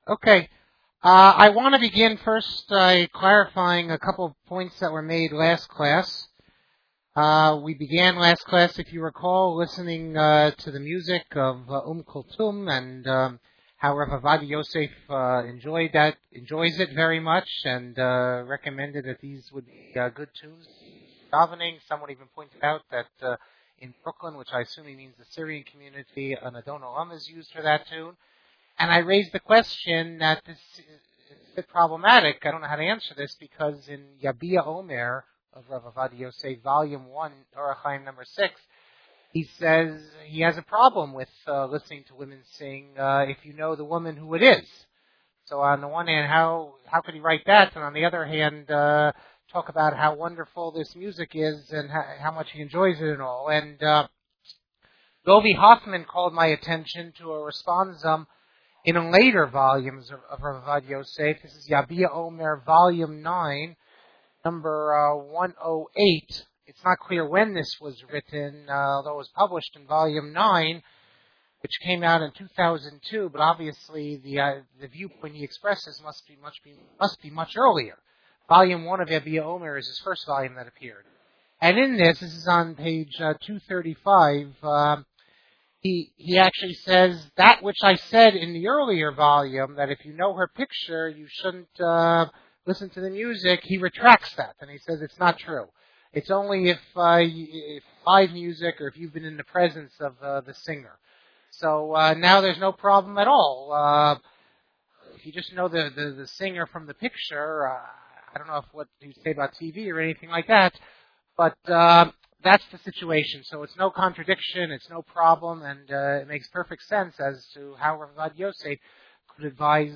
Okay. I want to begin first by clarifying a couple of points that were made last class. We began last class, if you recall, listening to the music of Kulthum and how Rav Avad Yosef enjoys it very much, and recommended that these would be good tunes. Davening. Someone even pointed out that in Brooklyn, which I assume he means the Syrian community, an Adon Olam is used for that tune. And I raised the question that this is a bit problematic. I don't know how to answer this because in Yabia Omer of Rav Avad Yosef, Volume 1, Orach Chaim number 6, he says he has a problem with listening to women sing if you know the woman who it is. So on the one hand, how could he write that? And on the other hand, talk about how wonderful this music is and how much he enjoys it and all. And Dovi Hoffman called my attention to a responsum in later volumes of Rav Avad Yosef. This is Yabia Omer, Volume 9, number 108. It's not clear when this was written, although it was published in Volume 9, which came out in 2002, but obviously the viewpoint he expresses must be much earlier. Volume 1 of Yabia Omer is his first volume that appeared. And in this is on page 235, he actually says that which I said in the earlier volume, that if you know her picture, you shouldn't listen to the music. He retracts that, and he says it's not true. It's only if live music or if you've been in the presence of the singer. So now there's no problem at all. If you just know the singer from the picture, I don't know what you say about TV or anything like that, but that's the situation. So it's no contradiction, it's no problem, and it makes perfect sense as to how Rav Avad Yosef could advise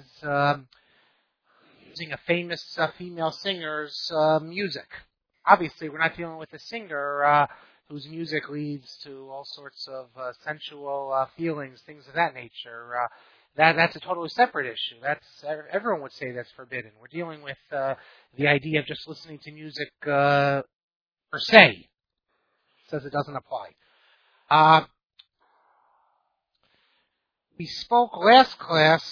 using a famous female singer's music. Obviously, we're not dealing with a singer whose music leads to all sorts of sensual feelings, things of that nature. That's a totally separate issue. Everyone would say that's forbidden. We're dealing with the idea of just listening to music per se. Says it doesn't apply. We spoke last class.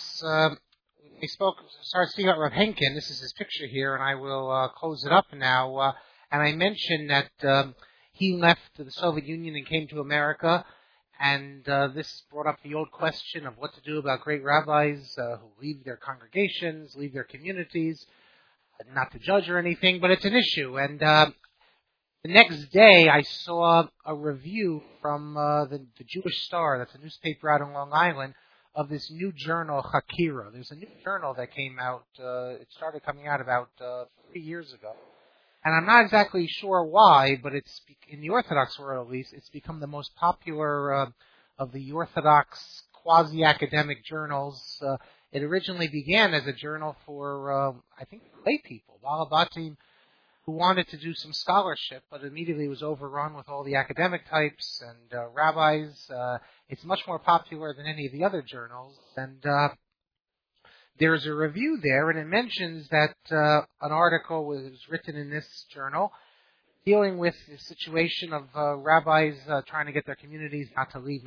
Started speaking about Rav Henkin. This is his picture here, and I will close it up now. And I mentioned that he left the Soviet Union and came to America, and this brought up the old question of what to do about great rabbis who leave their congregations, leave their communities. Not to judge or anything, but it's an issue. And the next day, I saw a review from the Jewish Star, that's a newspaper out on Long Island, of this new journal, Hakira. There's a new journal that came out, it started coming out about 3 years ago. And I'm not exactly sure why, but it's, in the Orthodox world at least, it's become the most popular of the Orthodox quasi-academic journals. It originally began as a journal for, I think, lay people, Balabatim, who wanted to do some scholarship, but immediately was overrun with all the academic types and rabbis. It's much more popular than any of the other journals. And there's a review there, and it mentions that an article was written in this journal dealing with the situation of rabbis trying to get their communities not to leave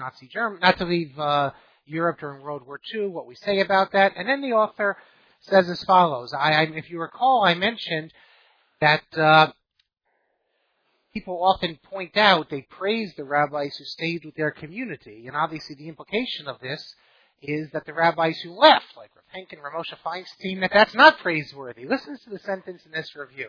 Europe during World War II, what we say about that. And then the author says as follows. If you recall, I mentioned that people often point out, they praise the rabbis who stayed with their community. And obviously the implication of this is that the rabbis who left, like Rav Henkin, Ramosha Feinstein, that's not praiseworthy. Listen to the sentence in this review.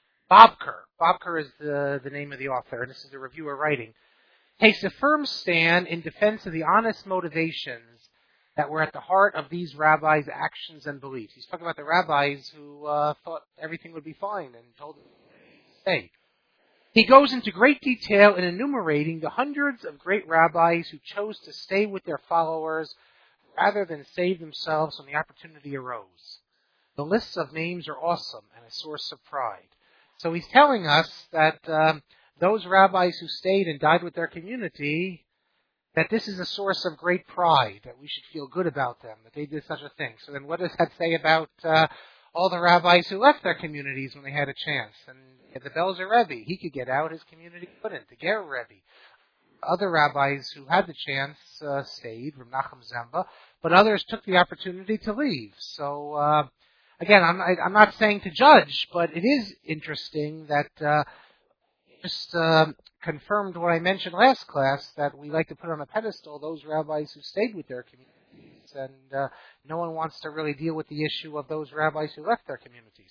Bobker is the name of the author, and this is the reviewer writing, takes a firm stand in defense of the honest motivations that were at the heart of these rabbis' actions and beliefs. He's talking about the rabbis who thought everything would be fine and told them to stay. He goes into great detail in enumerating the hundreds of great rabbis who chose to stay with their followers rather than save themselves when the opportunity arose. The lists of names are awesome and a source of pride. So he's telling us that those rabbis who stayed and died with their community, that this is a source of great pride, that we should feel good about them, that they did such a thing. So then what does that say about all the rabbis who left their communities when they had a chance? And the Belzer Rebbe, he could get out, his community couldn't. The Ger Rebbe. Other rabbis who had the chance stayed, from Nachum Zemba, but others took the opportunity to leave. So, again, I'm not saying to judge, but it is interesting that just confirmed what I mentioned last class, that we like to put on a pedestal those rabbis who stayed with their communities, and no one wants to really deal with the issue of those rabbis who left their communities.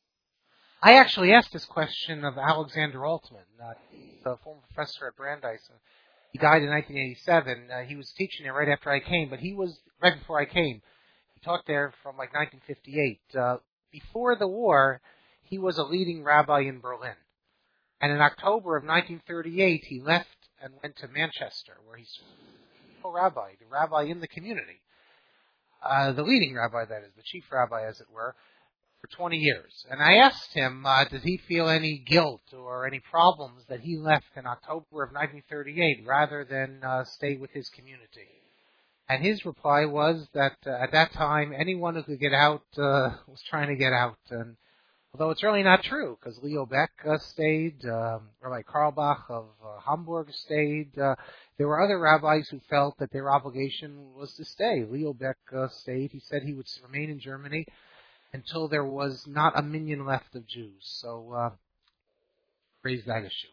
I actually asked this question of Alexander Altman, the former professor at Brandeis. He died in 1987. He was teaching there right after I came, but he was right before I came. He taught there from like 1958. Before the war, he was a leading rabbi in Berlin. And in October of 1938, he left and went to Manchester, where he's the rabbi in the community. The leading rabbi, that is, the chief rabbi, as it were, for 20 years. And I asked him, does he feel any guilt or any problems that he left in October of 1938 rather than stay with his community? And his reply was that at that time, anyone who could get out was trying to get out. And although it's really not true, because Leo Beck stayed, Rabbi Karlbach of Hamburg stayed. There were other rabbis who felt that their obligation was to stay. Leo Beck stayed. He said he would remain in Germany until there was not a minion left of Jews. So, raise that issue.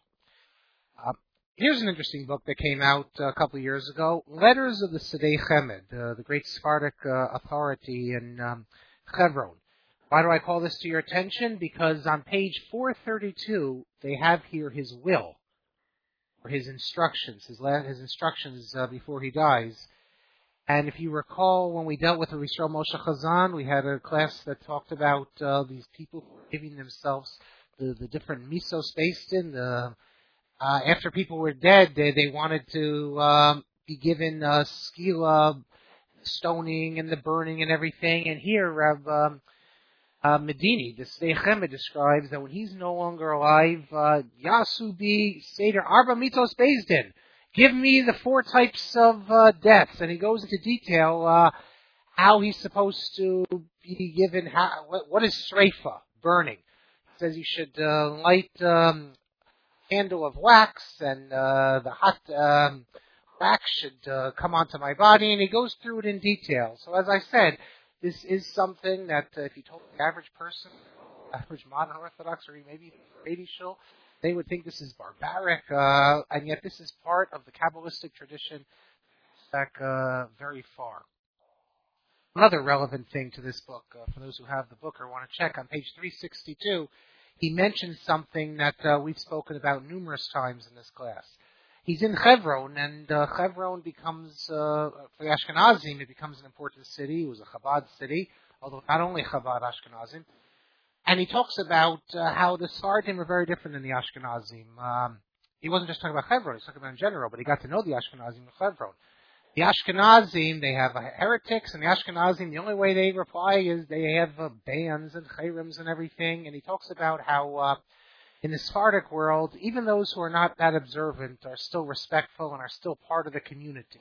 Here's an interesting book that came out a couple of years ago, Letters of the Sedei Chemed, the great Sephardic authority in Hebron. Why do I call this to your attention? Because on page 432, they have here his will, or his instructions, his instructions before he dies. And if you recall, when we dealt with the Yisrael Moshe Chazan, we had a class that talked about these people giving themselves the different misos based in. After people were dead, they wanted to be given skila, stoning, and the burning and everything. And here, Rav Medini, the Sedei Chemed, describes that when he's no longer alive, Yasu bi Seder Arba Mitos Beis Din. Give me the 4 types of deaths, and he goes into detail how he's supposed to be given. What is sreifa, burning? He says you should light candle of wax, and the hot wax should come onto my body, and he goes through it in detail. So as I said, this is something that if you told the average person, average modern Orthodox, or maybe Brady Shul, they would think this is barbaric, and yet this is part of the Kabbalistic tradition back very far. Another relevant thing to this book, for those who have the book or want to check, on page 362, he mentions something that we've spoken about numerous times in this class. He's in Hebron, and Hebron becomes, for the Ashkenazim, it becomes an important city. It was a Chabad city, although not only Chabad Ashkenazim. And he talks about how the Sephardim are very different than the Ashkenazim. He wasn't just talking about Hebron, he was talking about in general, but he got to know the Ashkenazim in Hebron. The Ashkenazim, they have heretics, and the Ashkenazim, the only way they reply is they have bands and chayrims and everything. And he talks about how in the Sephardic world, even those who are not that observant are still respectful and are still part of the community.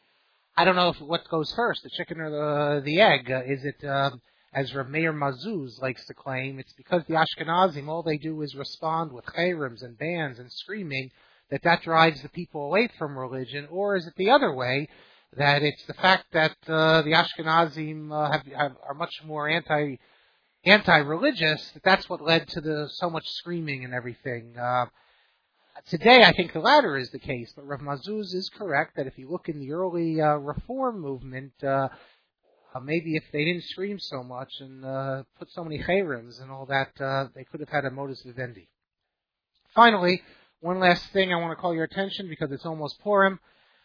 I don't know what goes first, the chicken or the egg. Is it, as Rav Meir Mazuz likes to claim, it's because the Ashkenazim, all they do is respond with chayrims and bands and screaming, that drives the people away from religion? Or is it the other way, that it's the fact that the Ashkenazim are much more anti-religious, that's what led to so much screaming and everything? Today, I think the latter is the case, but Rav Mazuz is correct that if you look in the early Reform movement, maybe if they didn't scream so much and put so many chayrims and all that, they could have had a modus vivendi. Finally, one last thing I want to call your attention, because it's almost Purim,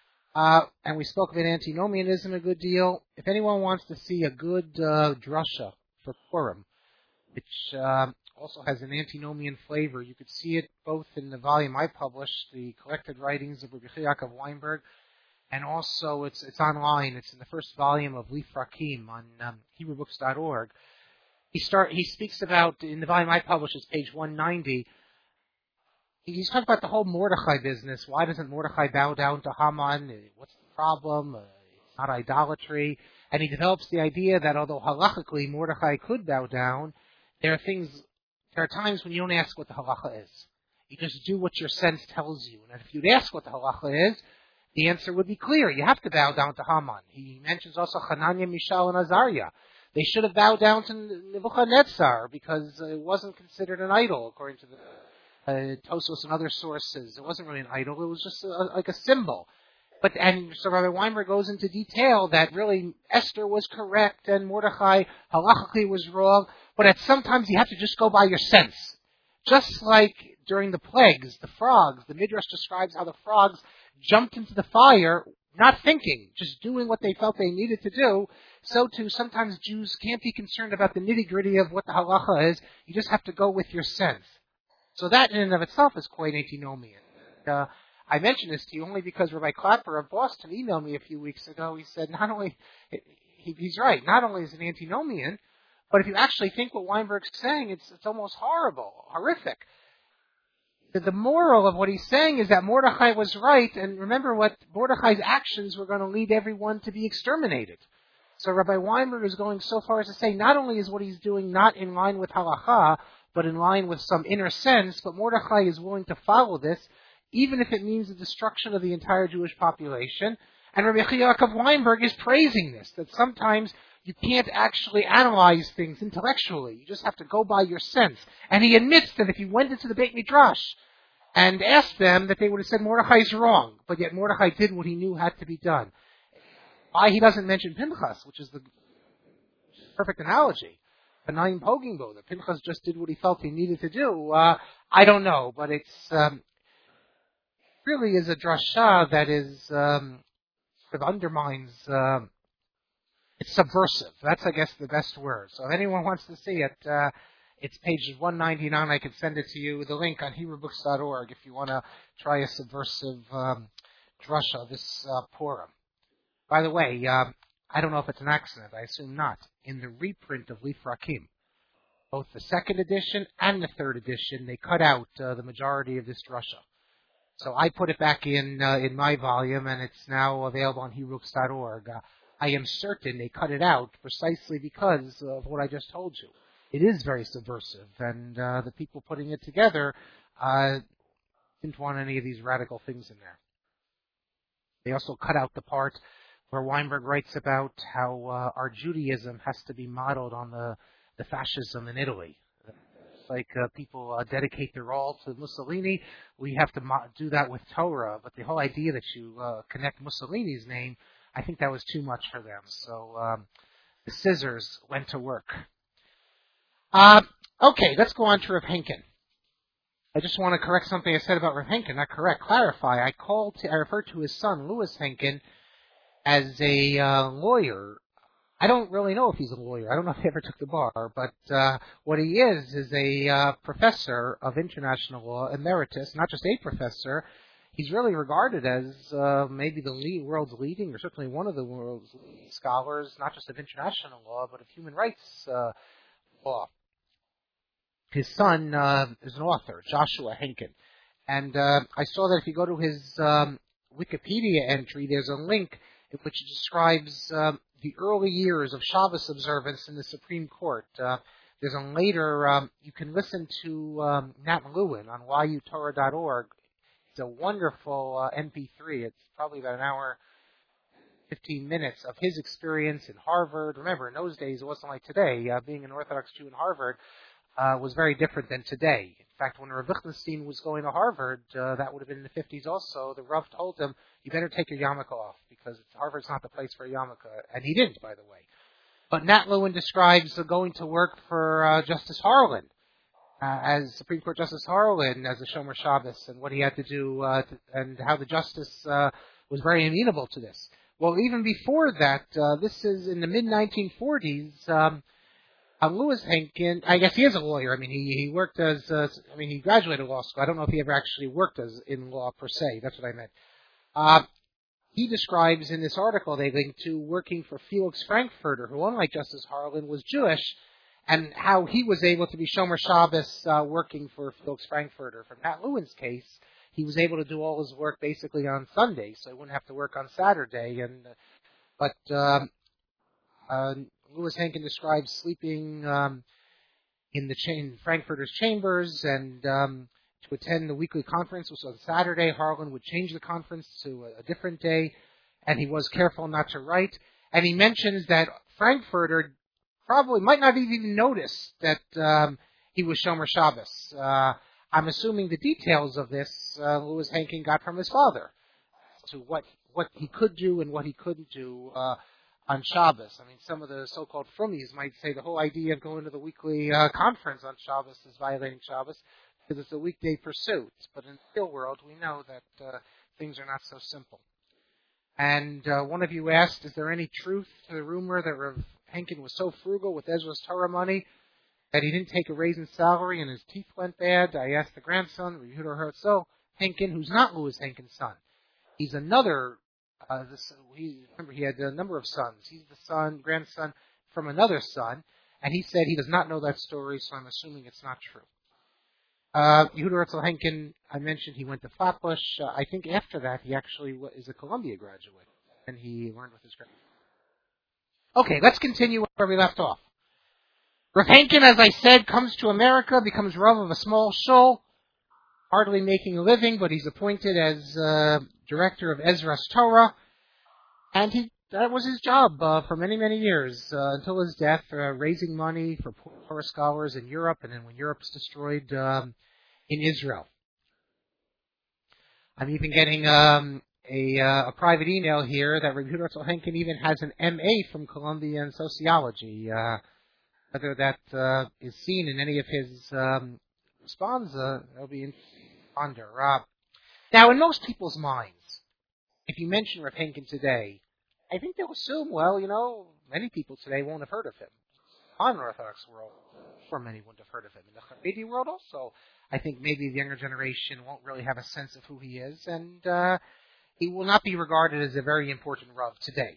and we spoke about antinomianism a good deal. If anyone wants to see a good drasha for Purim, which also has an antinomian flavor, you could see it both in the volume I published, the collected writings of Rabbi Yaakov Weinberg, and also it's online. It's in the first volume of Leaf Rakim on HebrewBooks.org. He speaks about, in the volume I published, it's page 190, he's talking about the whole Mordechai business. Why doesn't Mordechai bow down to Haman? What's the problem? It's not idolatry. And he develops the idea that although halachically Mordechai could bow down, there are times when you don't ask what the halacha is. You just do what your sense tells you. And if you'd ask what the halacha is, The answer would be clear. You have to bow down to Haman. He mentions also Hananiah, Mishael, and Azariah. They should have bowed down to Nebuchadnezzar because it wasn't considered an idol, according to the Tosfos and other sources. It wasn't really an idol. It was just like a symbol. And so Rabbi Weinberg goes into detail that really Esther was correct and Mordechai halachically was wrong, but at sometimes you have to just go by your sense. Just like during the plagues, the frogs, the Midrash describes how the frogs jumped into the fire, not thinking, just doing what they felt they needed to do. So too, sometimes Jews can't be concerned about the nitty-gritty of what the halacha is. You just have to go with your sense. So that in and of itself is quite antinomian. I mention this to you only because Rabbi Clapper of Boston emailed me a few weeks ago. He said not only, he's right, not only is it antinomian, but if you actually think what Weinberg's saying, it's almost horrible, horrific. The moral of what he's saying is that Mordechai was right, and remember what Mordechai's actions were going to lead everyone to be exterminated. So Rabbi Weinberg is going so far as to say not only is what he's doing not in line with halacha, but in line with some inner sense, but Mordechai is willing to follow this, even if it means the destruction of the entire Jewish population. And Rabbi Yaakov Weinberg is praising this, that sometimes you can't actually analyze things intellectually. You just have to go by your sense. And he admits that if you went into the Beit Midrash and asked them, that they would have said Mordechai's wrong, but yet Mordechai did what he knew had to be done. Why he doesn't mention Pinchas, which is the perfect analogy. Panayim Pogingbo, that Pinchas just did what he felt he needed to do. I don't know, but it's really is a drasha that is sort of undermines. It's subversive. That's, I guess, the best word. So if anyone wants to see it, it's page 199. I can send it to you. The link on HebrewBooks.org if you want to try a subversive drasha this Purim. By the way, I don't know if it's an accident. I assume not. In the reprint of Leaf Rakim, both the second edition and the third edition, they cut out the majority of this drasha. So I put it back in my volume, and it's now available on HebrewBooks.org. I am certain they cut it out precisely because of what I just told you. It is very subversive, and the people putting it together didn't want any of these radical things in there. They also cut out the part where Weinberg writes about how our Judaism has to be modeled on the fascism in Italy. It's like people dedicate their all to Mussolini. We have to do that with Torah, but the whole idea that you connect Mussolini's name, I think that was too much for them. So the scissors went to work. Okay, let's go on to Rav Henkin. I just want to correct something I said about Rav Henkin. Not correct, clarify. I referred to his son, Louis Henkin, as a lawyer. I don't really know if he's a lawyer. I don't know if he ever took the bar, but what he is a professor of international law, emeritus, not just a professor. He's really regarded as maybe the world's leading, or certainly one of the world's leading scholars, not just of international law, but of human rights law. His son is an author, Joshua Henkin. And I saw that if you go to his Wikipedia entry, there's a link which describes the early years of Shabbos observance in the Supreme Court. There's a later, you can listen to Nat Lewin on yutorah.org. It's a wonderful MP3. It's probably about an hour, 15 minutes of his experience in Harvard. Remember, in those days, it wasn't like today. Being an Orthodox Jew in Harvard was very different than today. In fact, when Rav Lichtenstein was going to Harvard, that would have been in the 50s also, the Rav told him, you better take your yarmulke off, because Harvard's not the place for a yarmulke. And he didn't, by the way. But Nat Lewin describes going to work for Justice Harlan, as Supreme Court Justice Harlan, as a Shomer Shabbos, and what he had to do, and how the justice was very amenable to this. Well, even before that, this is in the mid-1940s, Louis Henkin, I guess he is a lawyer. I mean, he worked as, he graduated law school. I don't know if he ever actually worked in law per se. That's what I meant. He describes in this article they link to working for Felix Frankfurter, who, unlike Justice Harlan, was Jewish, and how he was able to be Shomer Shabbos working for Felix Frankfurter. From Nat Lewin's case, he was able to do all his work basically on Sunday, so he wouldn't have to work on Saturday. But Louis Henkin describes sleeping in Frankfurter's chambers and to attend the weekly conference, which was on Saturday. Harlan would change the conference to a different day, and he was careful not to write. And he mentions that Frankfurter probably might not have even noticed that he was Shomer Shabbos. I'm assuming the details of this Louis Henkin got from his father, to what he could do and what he couldn't do on Shabbos. I mean, some of the so-called frummies might say the whole idea of going to the weekly conference on Shabbos is violating Shabbos because it's a weekday pursuit. But in the real world, we know that things are not so simple. And one of you asked, is there any truth to the rumor that Rav Henkin was so frugal with Ezra's Torah money that he didn't take a raise in salary and his teeth went bad? I asked the grandson, Rav Yehuda Herzl Henkin, who's not Louis Henkin's son. He's another, remember he had a number of sons. He's the grandson from another son, and he said he does not know that story, so I'm assuming it's not true. Yehuda Herzl Henkin, I mentioned he went to Flatbush. I think after that he actually is a Columbia graduate, and he learned with his grandfather. Okay, let's continue where we left off. Rav Henkin, as I said, comes to America, becomes Rav of a small shul, hardly making a living, but he's appointed as director of Ezra's Torah, and that was his job for many, many years, until his death, raising money for Torah scholars in Europe, and then when Europe's destroyed, in Israel. I'm even getting a private email here that Rabbi Yehuda Herzl Henkin even has an MA from Columbia in sociology. Whether that is seen in any of his responsa, that'll be in ponder. Now, in most people's minds, if you mention Rav Henkin today, I think they'll assume, well, many people today won't have heard of him. On the Orthodox world, for many wouldn't have heard of him. In the Haredi world also, I think maybe the younger generation won't really have a sense of who he is, and he will not be regarded as a very important Rav today.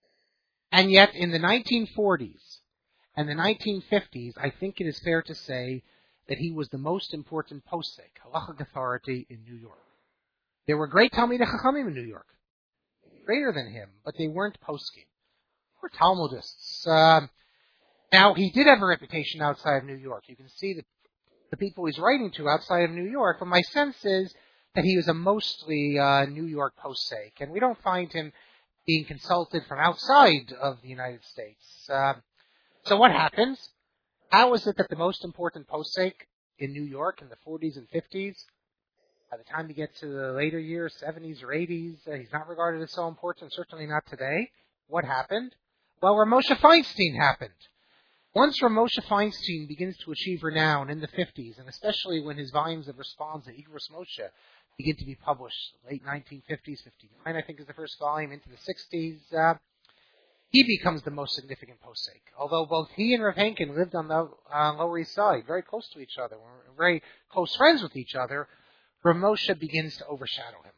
And yet, in the 1940s and the 1950s, I think it is fair to say that he was the most important posek, halachic authority in New York. There were great Talmidei Chachamim in New York, greater than him, but they weren't poskim. They were Talmudists. Now, he did have a reputation outside of New York. You can see the people he's writing to outside of New York, but my sense is that he was a mostly New York posek, and we don't find him being consulted from outside of the United States. So what happens? How is it that the most important posek in New York in the 40s and 50s, by the time you get to the later years, 70s or 80s, he's not regarded as so important, certainly not today? What happened? Well, Rav Moshe Feinstein happened. Once Rav Moshe Feinstein begins to achieve renown in the 50s, and especially when his volumes of responsa, Igros Moshe, begin to be published, late 1950s, 59 I think is the first volume, into the 60s, he becomes the most significant posek. Although both he and Rav Henkin lived on the Lower East Side, very close to each other, were very close friends with each other, Rav Moshe begins to overshadow him.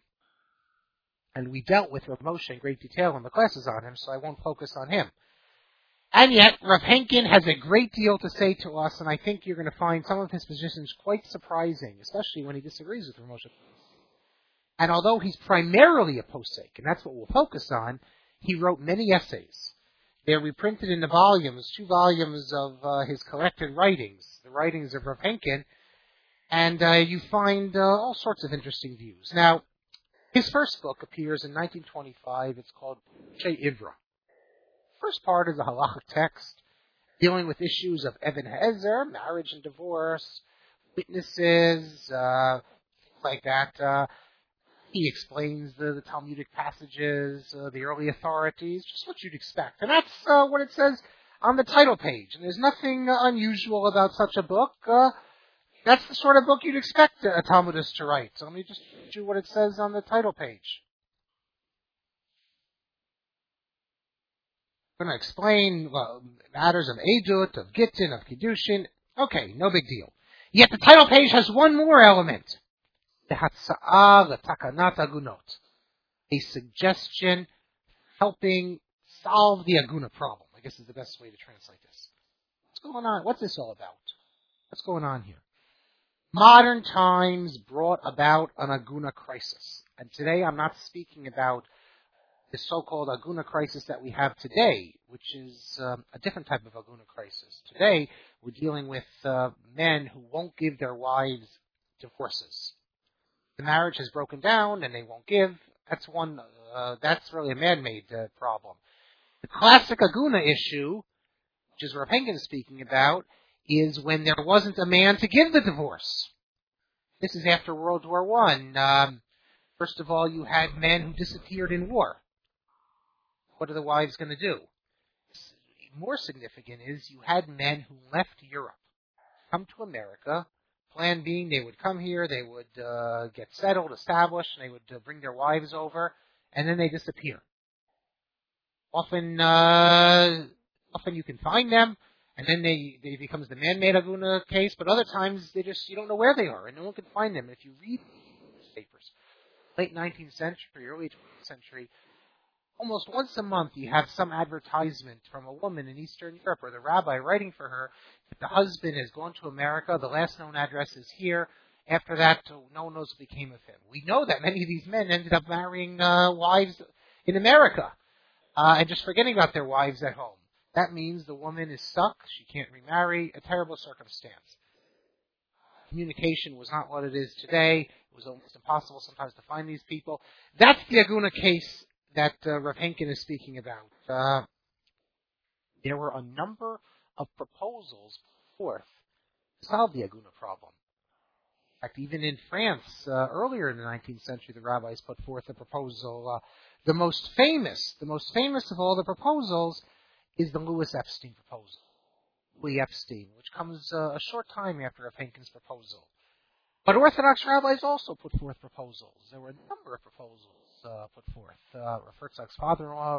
And we dealt with Rav Moshe in great detail in the classes on him, so I won't focus on him. And yet, Rav Henkin has a great deal to say to us, and I think you're going to find some of his positions quite surprising, especially when he disagrees with Rav Moshe. And although he's primarily a posek, and that's what we'll focus on, he wrote many essays. They're reprinted in the volumes, 2 volumes of his collected writings, the writings of Rav Henkin, and you find all sorts of interesting views. Now, his first book appears in 1925. It's called Shei Ivra. First part is a halachic text dealing with issues of Even Ha'ezer, marriage and divorce, witnesses, things like that. He explains the Talmudic passages, the early authorities, just what you'd expect. And that's what it says on the title page. And there's nothing unusual about such a book. That's the sort of book you'd expect a Talmudist to write. So let me just read you what it says on the title page. I'm going to explain matters of Eidut, of Gittin, of Kiddushin. Okay, no big deal. Yet the title page has one more element. Hatza'ah l'takanat agunot. A suggestion helping solve the aguna problem, I guess is the best way to translate this. What's going on? What's this all about? What's going on here? Modern times brought about an aguna crisis. And today I'm not speaking about the so-called aguna crisis that we have today, which is a different type of aguna crisis. Today, we're dealing with men who won't give their wives divorces. The marriage has broken down and they won't give. That's one. That's really a man-made problem. The classic aguna issue, which is Rav Henkin is speaking about, is when there wasn't a man to give the divorce. This is after World War I. First of all, you had men who disappeared in war. What are the wives going to do? More significant is you had men who left Europe, come to America. Plan being, they would come here, they would get settled, established, and they would bring their wives over, and then they disappear. Often you can find them, and then they becomes the man-made aguna case. But other times you don't know where they are, and no one can find them. If you read newspapers, late 19th century, early 20th century, almost once a month you have some advertisement from a woman in Eastern Europe or the rabbi writing for her that the husband has gone to America, the last known address is here. After that, no one knows what became of him. We know that many of these men ended up marrying wives in America and just forgetting about their wives at home. That means the woman is stuck, she can't remarry, a terrible circumstance. Communication was not what it is today. It was almost impossible sometimes to find these people. That's the aguna case that Rav Henkin is speaking about. There were a number of proposals put forth to solve the aguna problem. In fact, even in France, earlier in the 19th century, the rabbis put forth a proposal. The most famous of all the proposals is the Louis Epstein proposal. Louis Epstein, which comes a short time after Rav Henkin's proposal. But Orthodox rabbis also put forth proposals. There were a number of proposals put forth. Rav Herzog's father-in-law,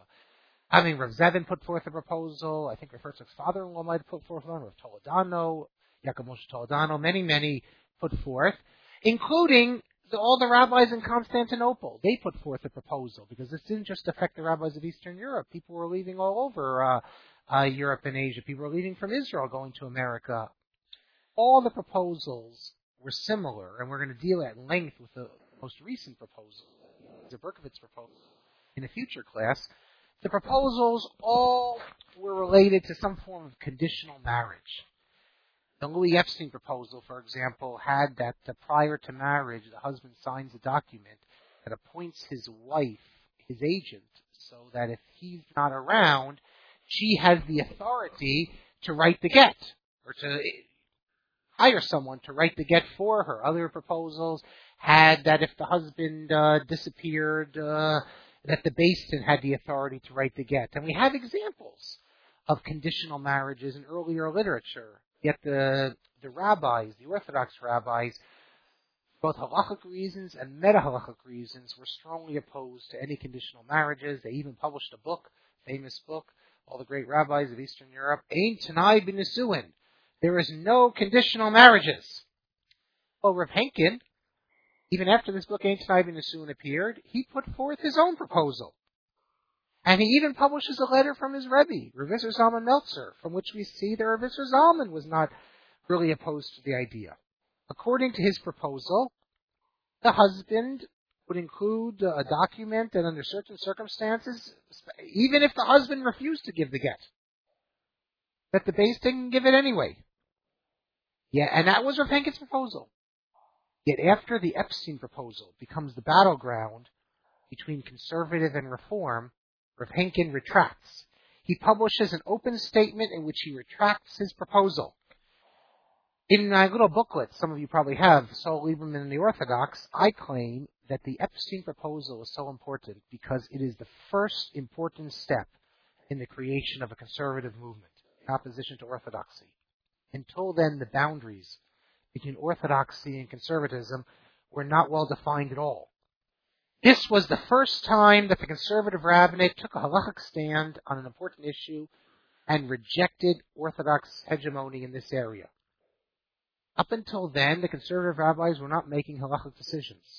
Rav Zevin put forth a proposal. I think Rav Herzog's father-in-law might have put forth one. Rav Toledano, Yaakov Moshe Toledano, many put forth, including all the rabbis in Constantinople. They put forth a proposal because this didn't just affect the rabbis of Eastern Europe. People were leaving all over Europe and Asia. People were leaving from Israel, going to America. All the proposals were similar, and we're going to deal at length with the most recent proposal, the Berkovitz proposal, in a future class. The proposals all were related to some form of conditional marriage. The Louis Epstein proposal, for example, had that prior to marriage, the husband signs a document that appoints his wife his agent, so that if he's not around, she has the authority to write the get, or to hire someone to write the get for her. Other proposals had that if the husband disappeared, that the Beis Din had the authority to write the get. And we have examples of conditional marriages in earlier literature. Yet the rabbis, the Orthodox rabbis, both halachic reasons and meta-halachic reasons, were strongly opposed to any conditional marriages. They even published a book, famous book, all the great rabbis of Eastern Europe, Ein Tanai B'Nisuin. There is no conditional marriages. Well, Rav Henkin, even after this book, Ein Tanai B'Nisuin, appeared, he put forth his own proposal. And he even publishes a letter from his Rebbe, Rav Isser Zalman Meltzer, from which we see that Rav Isser Zalman was not really opposed to the idea. According to his proposal, the husband would include a document that under certain circumstances, even if the husband refused to give the get, that the Beis Din can give it anyway. Yeah, and that was Rav Henkin's proposal. Yet after the Epstein proposal becomes the battleground between conservative and reform, Rav Henkin retracts. He publishes an open statement in which he retracts his proposal. In my little booklet, some of you probably have, Saul Lieberman and the Orthodox, I claim that the Epstein proposal is so important because it is the first important step in the creation of a conservative movement in opposition to orthodoxy. Until then, the boundaries between orthodoxy and conservatism were not well defined at all. This was the first time that the conservative rabbinate took a halachic stand on an important issue and rejected Orthodox hegemony in this area. Up until then, the conservative rabbis were not making halachic decisions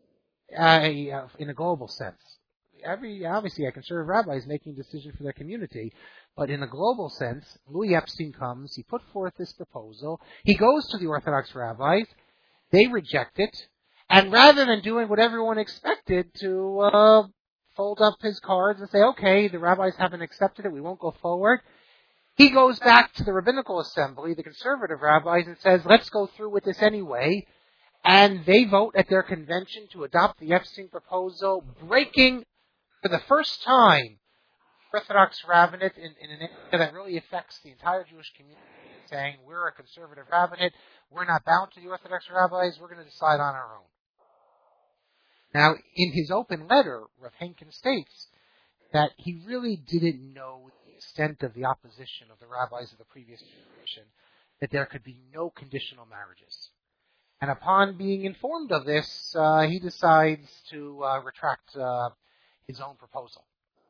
in a global sense. Obviously, a conservative rabbi is making a decision for their community, but in a global sense, Louis Epstein comes, he put forth this proposal, he goes to the Orthodox rabbis, they reject it, and rather than doing what everyone expected to fold up his cards and say, okay, the rabbis haven't accepted it, we won't go forward, he goes back to the rabbinical assembly, the conservative rabbis, and says, let's go through with this anyway. And they vote at their convention to adopt the Epstein proposal, breaking for the first time Orthodox rabbinate in an area that really affects the entire Jewish community, saying we're a conservative rabbinate, we're not bound to the Orthodox rabbis, we're going to decide on our own. Now, in his open letter, Rav Henkin states that he really didn't know the extent of the opposition of the rabbis of the previous generation, that there could be no conditional marriages. And upon being informed of this, he decides to retract his own proposal.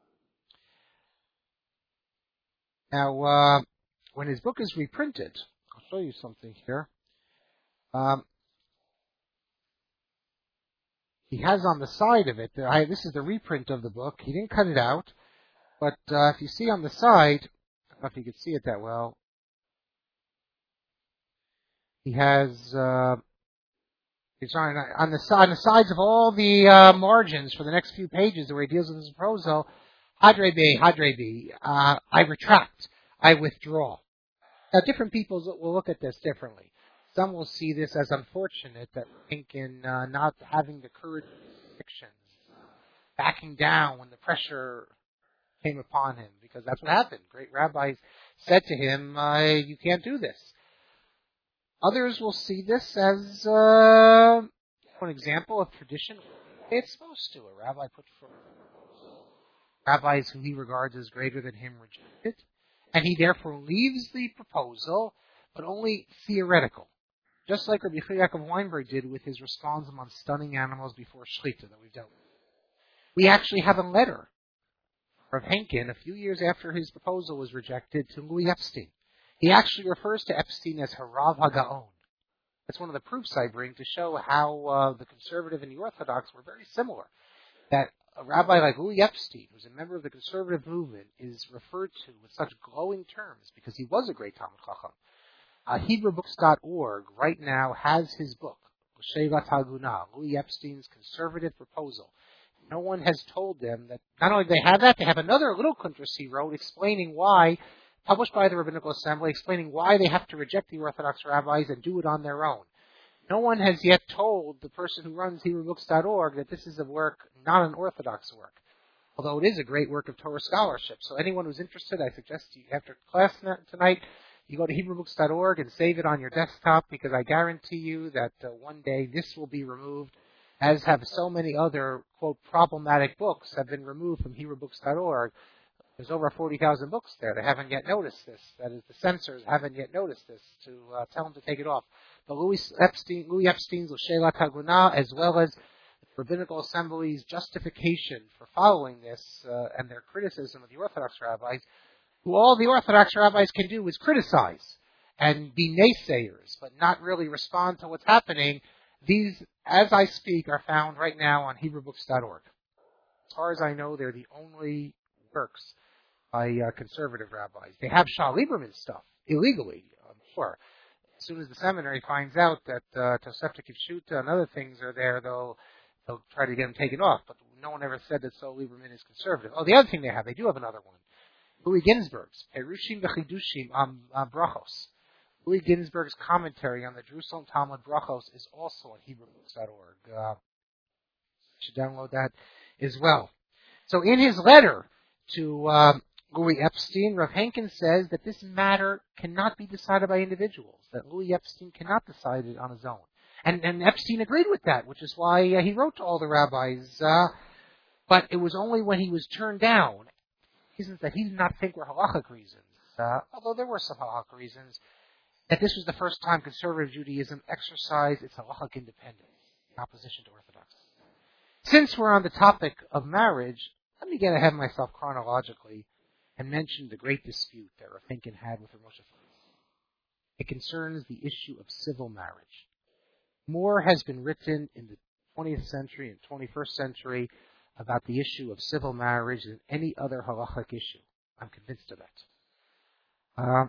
Now, when his book is reprinted, I'll show you something here. He has on the side of it, this is the reprint of the book. He didn't cut it out, but if you see on the side, I don't know if you can see it that well, he has, it's on the sides of all the margins for the next few pages where he deals with his proposal, Hadre B, I retract, I withdraw. Now, different people will look at this differently. Some will see this as unfortunate, that Henkin not having the courage of convictions, backing down when the pressure came upon him, because that's what happened. Great rabbis said to him, you can't do this. Others will see this as an example of tradition. It's supposed to. A rabbi put forward rabbis who he regards as greater than him reject it, and he therefore leaves the proposal, but only theoretical. Just like Rabbi Yaakov Weinberg did with his responsum on stunning animals before Shlita that we've dealt with. We actually have a letter of Henkin a few years after his proposal was rejected to Louis Epstein. He actually refers to Epstein as Harav HaGaon. That's one of the proofs I bring to show how the conservative and the Orthodox were very similar. That a rabbi like Louis Epstein, who's a member of the conservative movement, is referred to with such glowing terms because he was a great Talmud Chacham. HebrewBooks.org right now has his book, L'Shevat HaGunah, Louis Epstein's conservative proposal. No one has told them that not only do they have that, they have another little kuntres he wrote explaining why, published by the Rabbinical Assembly, explaining why they have to reject the Orthodox rabbis and do it on their own. No one has yet told the person who runs HebrewBooks.org that this is a work, not an Orthodox work, although it is a great work of Torah scholarship. So anyone who's interested, I suggest you, after class tonight, you go to HebrewBooks.org and save it on your desktop, because I guarantee you that one day this will be removed, as have so many other, quote, problematic books have been removed from HebrewBooks.org. There's over 40,000 books there. They haven't yet noticed this. That is, the censors haven't yet noticed this to tell them to take it off. But Louis Epstein's L'Shevat HaGunah, as well as the Rabbinical Assembly's justification for following this and their criticism of the Orthodox rabbis, who all the Orthodox rabbis can do is criticize and be naysayers, but not really respond to what's happening. These, as I speak, are found right now on HebrewBooks.org. As far as I know, they're the only works by conservative rabbis. They have Shah Lieberman stuff illegally, I'm sure. As soon as the seminary finds out that Tosefta Kivshuta and other things are there, they'll try to get them taken off. But no one ever said that Sol Lieberman is conservative. Oh, the other thing they do have another one. Louis Ginsburg's Perushim V'Chidushim Brachos. Louis Ginsburg's commentary on the Jerusalem Talmud Brachos is also on HebrewBooks.org. You should download that as well. So in his letter to Louis Epstein, Rav Henkin says that this matter cannot be decided by individuals, that Louis Epstein cannot decide it on his own. And Epstein agreed with that, which is why he wrote to all the rabbis. But it was only when he was turned down, reasons that he did not think were halachic reasons, although there were some halachic reasons, that this was the first time conservative Judaism exercised its halachic independence in opposition to Orthodoxy. Since we're on the topic of marriage, let me get ahead of myself chronologically and mention the great dispute that Rav Henkin had with Rav Moshe Feinstein. It concerns the issue of civil marriage. More has been written in the 20th century and 21st century about the issue of civil marriage than any other halachic issue. I'm convinced of that.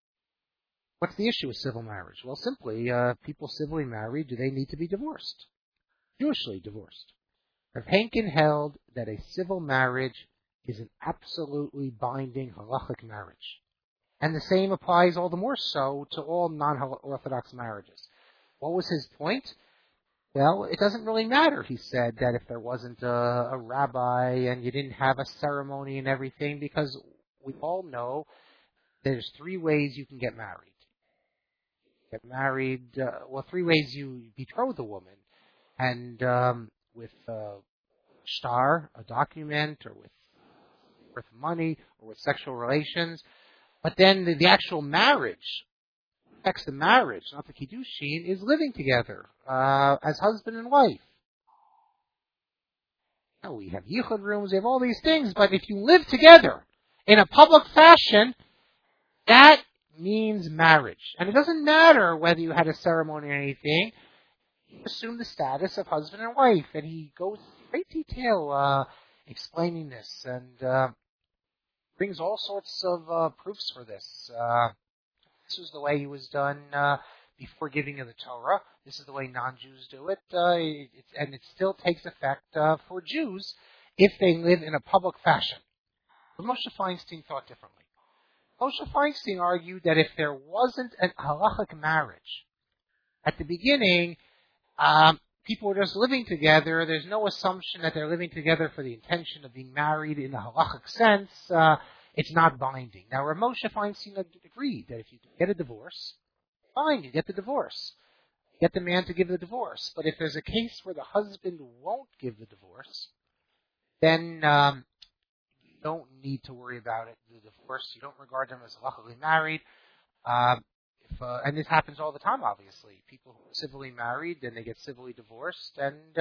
What's the issue with civil marriage? Well, simply, people civilly married, do they need to be divorced? Jewishly divorced. Rav Henkin held that a civil marriage is an absolutely binding halachic marriage. And the same applies all the more so to all non-Orthodox marriages. What was his point? Well, it doesn't really matter, he said, that if there wasn't a rabbi and you didn't have a ceremony and everything, because we all know there's three ways you can get married. Get married, three ways you betroth a woman. And with shtar, a document, or with money, or with sexual relations. But then the actual marriage, the marriage, not the kiddushin, is living together as husband and wife. Now, we have yichud rooms, we have all these things, but if you live together in a public fashion, that means marriage. And it doesn't matter whether you had a ceremony or anything. You assume the status of husband and wife. And he goes in great detail explaining this and brings all sorts of proofs for this. This was the way it was done before giving of the Torah. This is the way non-Jews do it. And it still takes effect for Jews if they live in a public fashion. But Moshe Feinstein thought differently. Moshe Feinstein argued that if there wasn't an halachic marriage at the beginning, people were just living together. There's no assumption that they're living together for the intention of being married in a halachic sense. It's not binding. Now, Moshe Feinstein agreed that if you get a divorce, fine, you get the divorce. You get the man to give the divorce. But if there's a case where the husband won't give the divorce, then you don't need to worry about it. The divorce, you don't regard them as halachically married. And this happens all the time, obviously. People who are civilly married, then they get civilly divorced,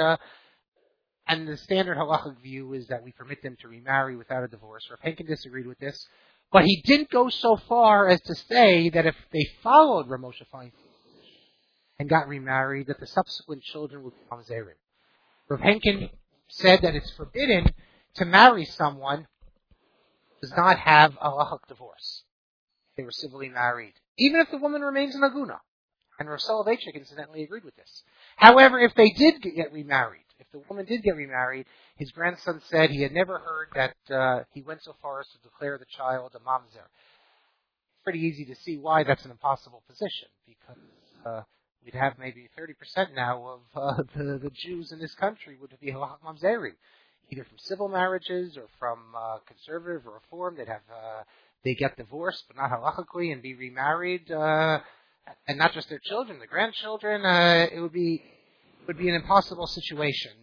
and the standard halachic view is that we permit them to remarry without a divorce. Rav Henkin disagreed with this, but he didn't go so far as to say that if they followed Rav Moshe Feinstein and got remarried, that the subsequent children would become zerim. Rav Henkin said that it's forbidden to marry someone who does not have a halachic divorce. They were civilly married, even if the woman remains an aguna. And Rav Soloveitchik incidentally agreed with this. However, if they did get remarried, if the woman did get remarried, his grandson said he had never heard that he went so far as to declare the child a mamzer. It's pretty easy to see why that's an impossible position, because we'd have maybe 30% now of the Jews in this country would be halach mamzeri, either from civil marriages or from conservative or reform. They get divorced, but not halachically, and be remarried, and not just their children, the grandchildren. It would be an impossible situation.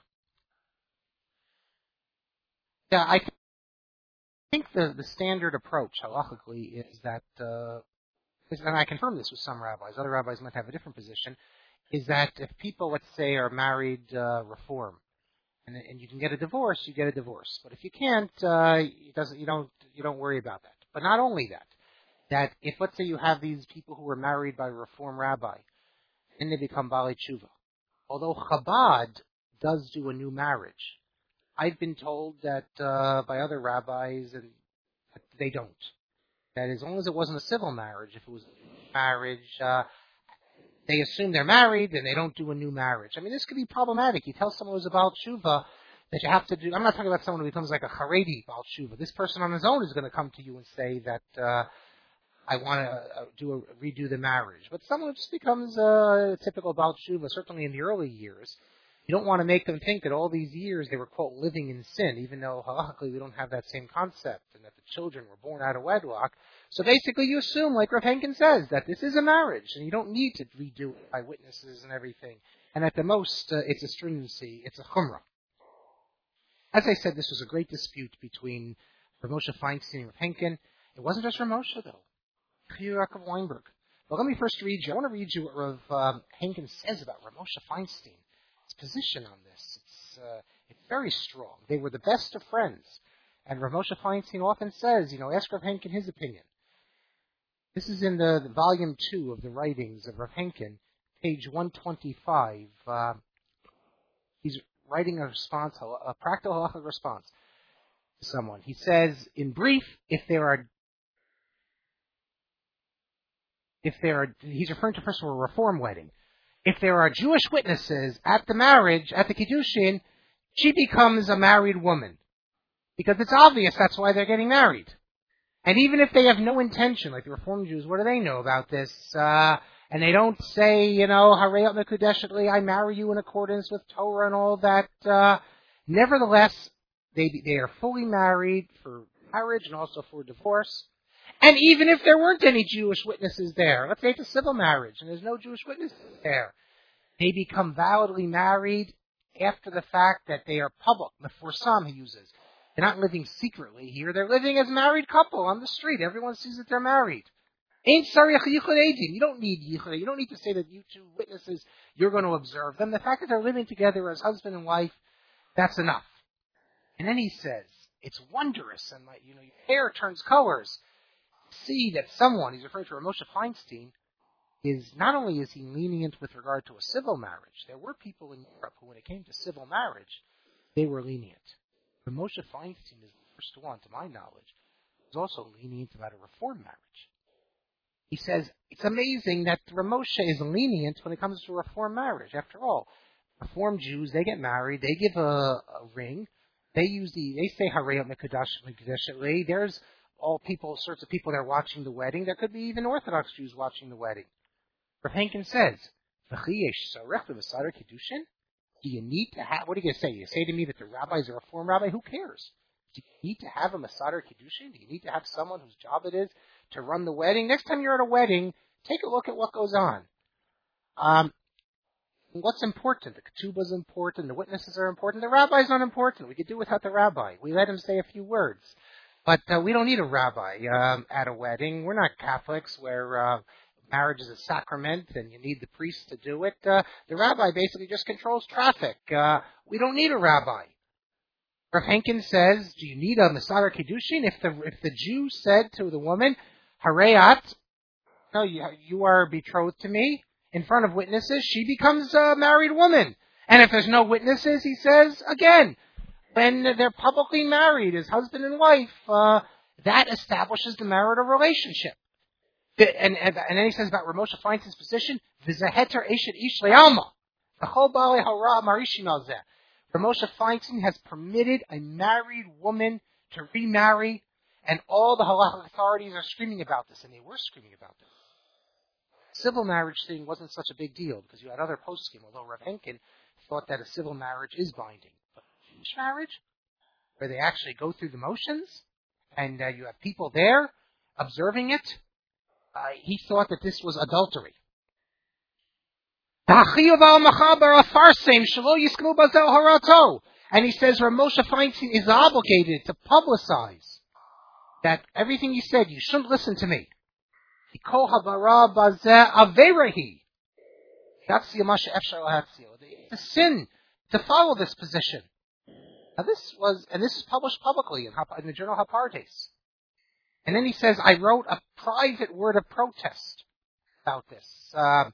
I think the standard approach halachically is that, and I confirm this with some rabbis. Other rabbis might have a different position. Is that if people, let's say, are married reform, and you can get a divorce, you get a divorce. But if you can't, you don't worry about that. But not only that if, let's say, you have these people who were married by a reform rabbi, and they become Baalei Tshuva. Although Chabad does do a new marriage, I've been told that by other rabbis, and they don't. That as long as it wasn't a civil marriage, if it was a marriage, they assume they're married and they don't do a new marriage. I mean, this could be problematic. You tell someone who's a Baal Tshuva that you have to do. I'm not talking about someone who becomes like a Haredi Baal Tshuva. This person on his own is going to come to you and say that I want to redo the marriage. But someone who just becomes a typical Baal Tshuva, certainly in the early years, you don't want to make them think that all these years they were, quote, living in sin, even though halachically we don't have that same concept, and that the children were born out of wedlock. So basically you assume, like Rav Henkin says, that this is a marriage, and you don't need to redo it by witnesses and everything. And at the most, it's a stringency, it's a chumrah. As I said, this was a great dispute between Rav Moshe Feinstein and Rav Henkin. It wasn't just Rav Moshe, though. Yaakov Weinberg. But let me first read you. I want to read you what Rav Henkin says about Rav Moshe Feinstein. His position on this. It's very strong. They were the best of friends. And Rav Moshe Feinstein often says, ask Rav Henkin his opinion. This is in the volume 2 of the writings of Rav Henkin, page 125. He's writing a response, a practical halachic response to someone. He says, in brief, he's referring to, first of all, a reform wedding. If there are Jewish witnesses at the marriage, at the Kiddushin, she becomes a married woman. Because it's obvious that's why they're getting married. And even if they have no intention, like the Reform Jews, what do they know about this? And And they don't say, Harei Mekudeshet, I marry you in accordance with Torah and all that. Nevertheless, they are fully married for marriage and also for divorce. And even if there weren't any Jewish witnesses there, let's say it's a civil marriage and there's no Jewish witnesses there, they become validly married after the fact that they are public. For some, he uses. They're not living secretly here. They're living as a married couple on the street. Everyone sees that they're married. Ain't sarich yichud edin. You don't need yichud. You don't need to say that you two witnesses, you're going to observe them. The fact that they're living together as husband and wife, that's enough. And then he says, it's wondrous, and your hair turns colors. See that someone, he's referring to Moshe Feinstein, is not only is he lenient with regard to a civil marriage, there were people in Europe who, when it came to civil marriage, they were lenient. But Moshe Feinstein is the first one, to my knowledge, who's also lenient about a reform marriage. He says, it's amazing that Moshe is lenient when it comes to reform marriage. After all, Reform Jews, they get married, they give a ring, they say Harei Mekudeshet. There's all sorts of people that are watching the wedding. There could be even Orthodox Jews watching the wedding. Rav Henkin says, do you need to have, what are you going to say? You say to me that the rabbi is a reform rabbi? Who cares? Do you need to have a Masadar Kiddushin? Do you need to have someone whose job it is to run the wedding? Next time you're at a wedding, take a look at what goes on. What's important? The ketubah is important. The witnesses are important. The rabbi is not important. We could do without the rabbi. We let him say a few words. But we don't need a rabbi at a wedding. We're not Catholics where marriage is a sacrament and you need the priest to do it. The rabbi basically just controls traffic. We don't need a rabbi. Rav Henkin says, do you need a Masadar Kiddushin? If the Jew said to the woman, Hareyat, no, you are betrothed to me, in front of witnesses, she becomes a married woman. And if there's no witnesses, he says, again, when they're publicly married as husband and wife, that establishes the marital relationship. And then he says about Ramosha Feinstein's position, V'zeheter eshet ish le'alma. V'chol ba'alei hara marishim al zeh. Ramosha Feinstein has permitted a married woman to remarry, and all the halachic authorities are screaming about this, and they were screaming about this. Civil marriage thing wasn't such a big deal because you had other poskim, although Rav Henkin thought that a civil marriage is binding. But Jewish marriage, where they actually go through the motions, and you have people there observing it, he thought that this was adultery. And he says Ramosha Feinstein is obligated to publicize that everything he said, you shouldn't listen to me. That's the sin to follow this position. Now this is published publicly in the journal Hapardes. And then he says, I wrote a private word of protest about this. And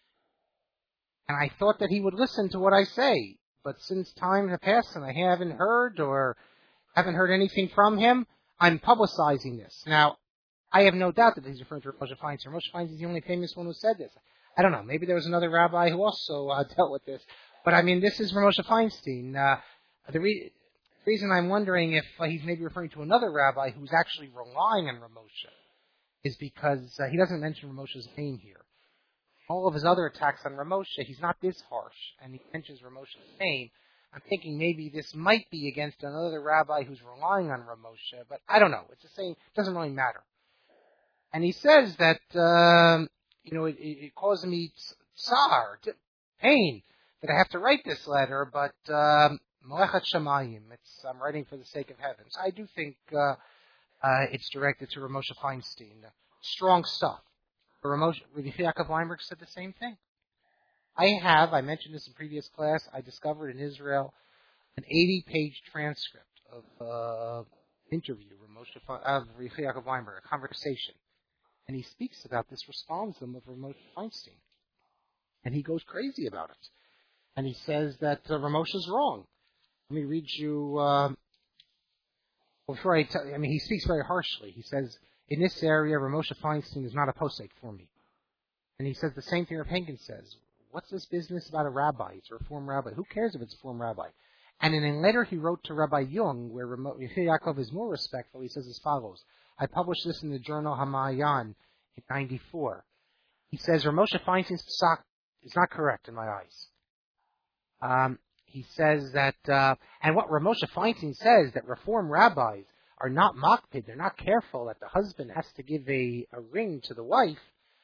I thought that he would listen to what I say. But since time has passed and I haven't heard anything from him, I'm publicizing this. Now, I have no doubt that he's referring to Moshe Feinstein. Moshe Feinstein is the only famous one who said this. I don't know. Maybe there was another rabbi who also dealt with this. But I mean, this is Moshe Feinstein. The reason I'm wondering if he's maybe referring to another rabbi who's actually relying on Ramosha is because he doesn't mention Ramosha's name here. All of his other attacks on Ramosha, he's not this harsh, and he mentions Ramosha's name. I'm thinking maybe this might be against another rabbi who's relying on Ramosha, but I don't know. It's the same. It doesn't really matter. And he says that, it caused me tsar, pain, that I have to write this letter, but Melechat Shamayim, I'm writing for the sake of heaven. So I do think it's directed to Ramosha Feinstein. Strong stuff. Rabbi Yaakov Weinberg said the same thing. I mentioned this in previous class, I discovered in Israel an 80-page transcript of interview of Rabbi Yaakov Weinberg, a conversation. And he speaks about this responsum of Ramosha Feinstein. And he goes crazy about it. And he says that Ramosha's wrong. Let me read you, before I tell you, he speaks very harshly. He says, in this area, Ramosha Feinstein is not a posek for me. And he says the same thing Rav Henkin says. What's this business about a rabbi? It's a reform rabbi. Who cares if it's a reform rabbi? And in a letter he wrote to Rabbi Jung, where Yaakov is more respectful, he says as follows. I published this in the journal Hamayan in 94. He says Ramosha Feinstein's psak is not correct in my eyes. He says that, and what Ramosha Feinstein says, that Reform rabbis are not makpid, they're not careful that the husband has to give a ring to the wife.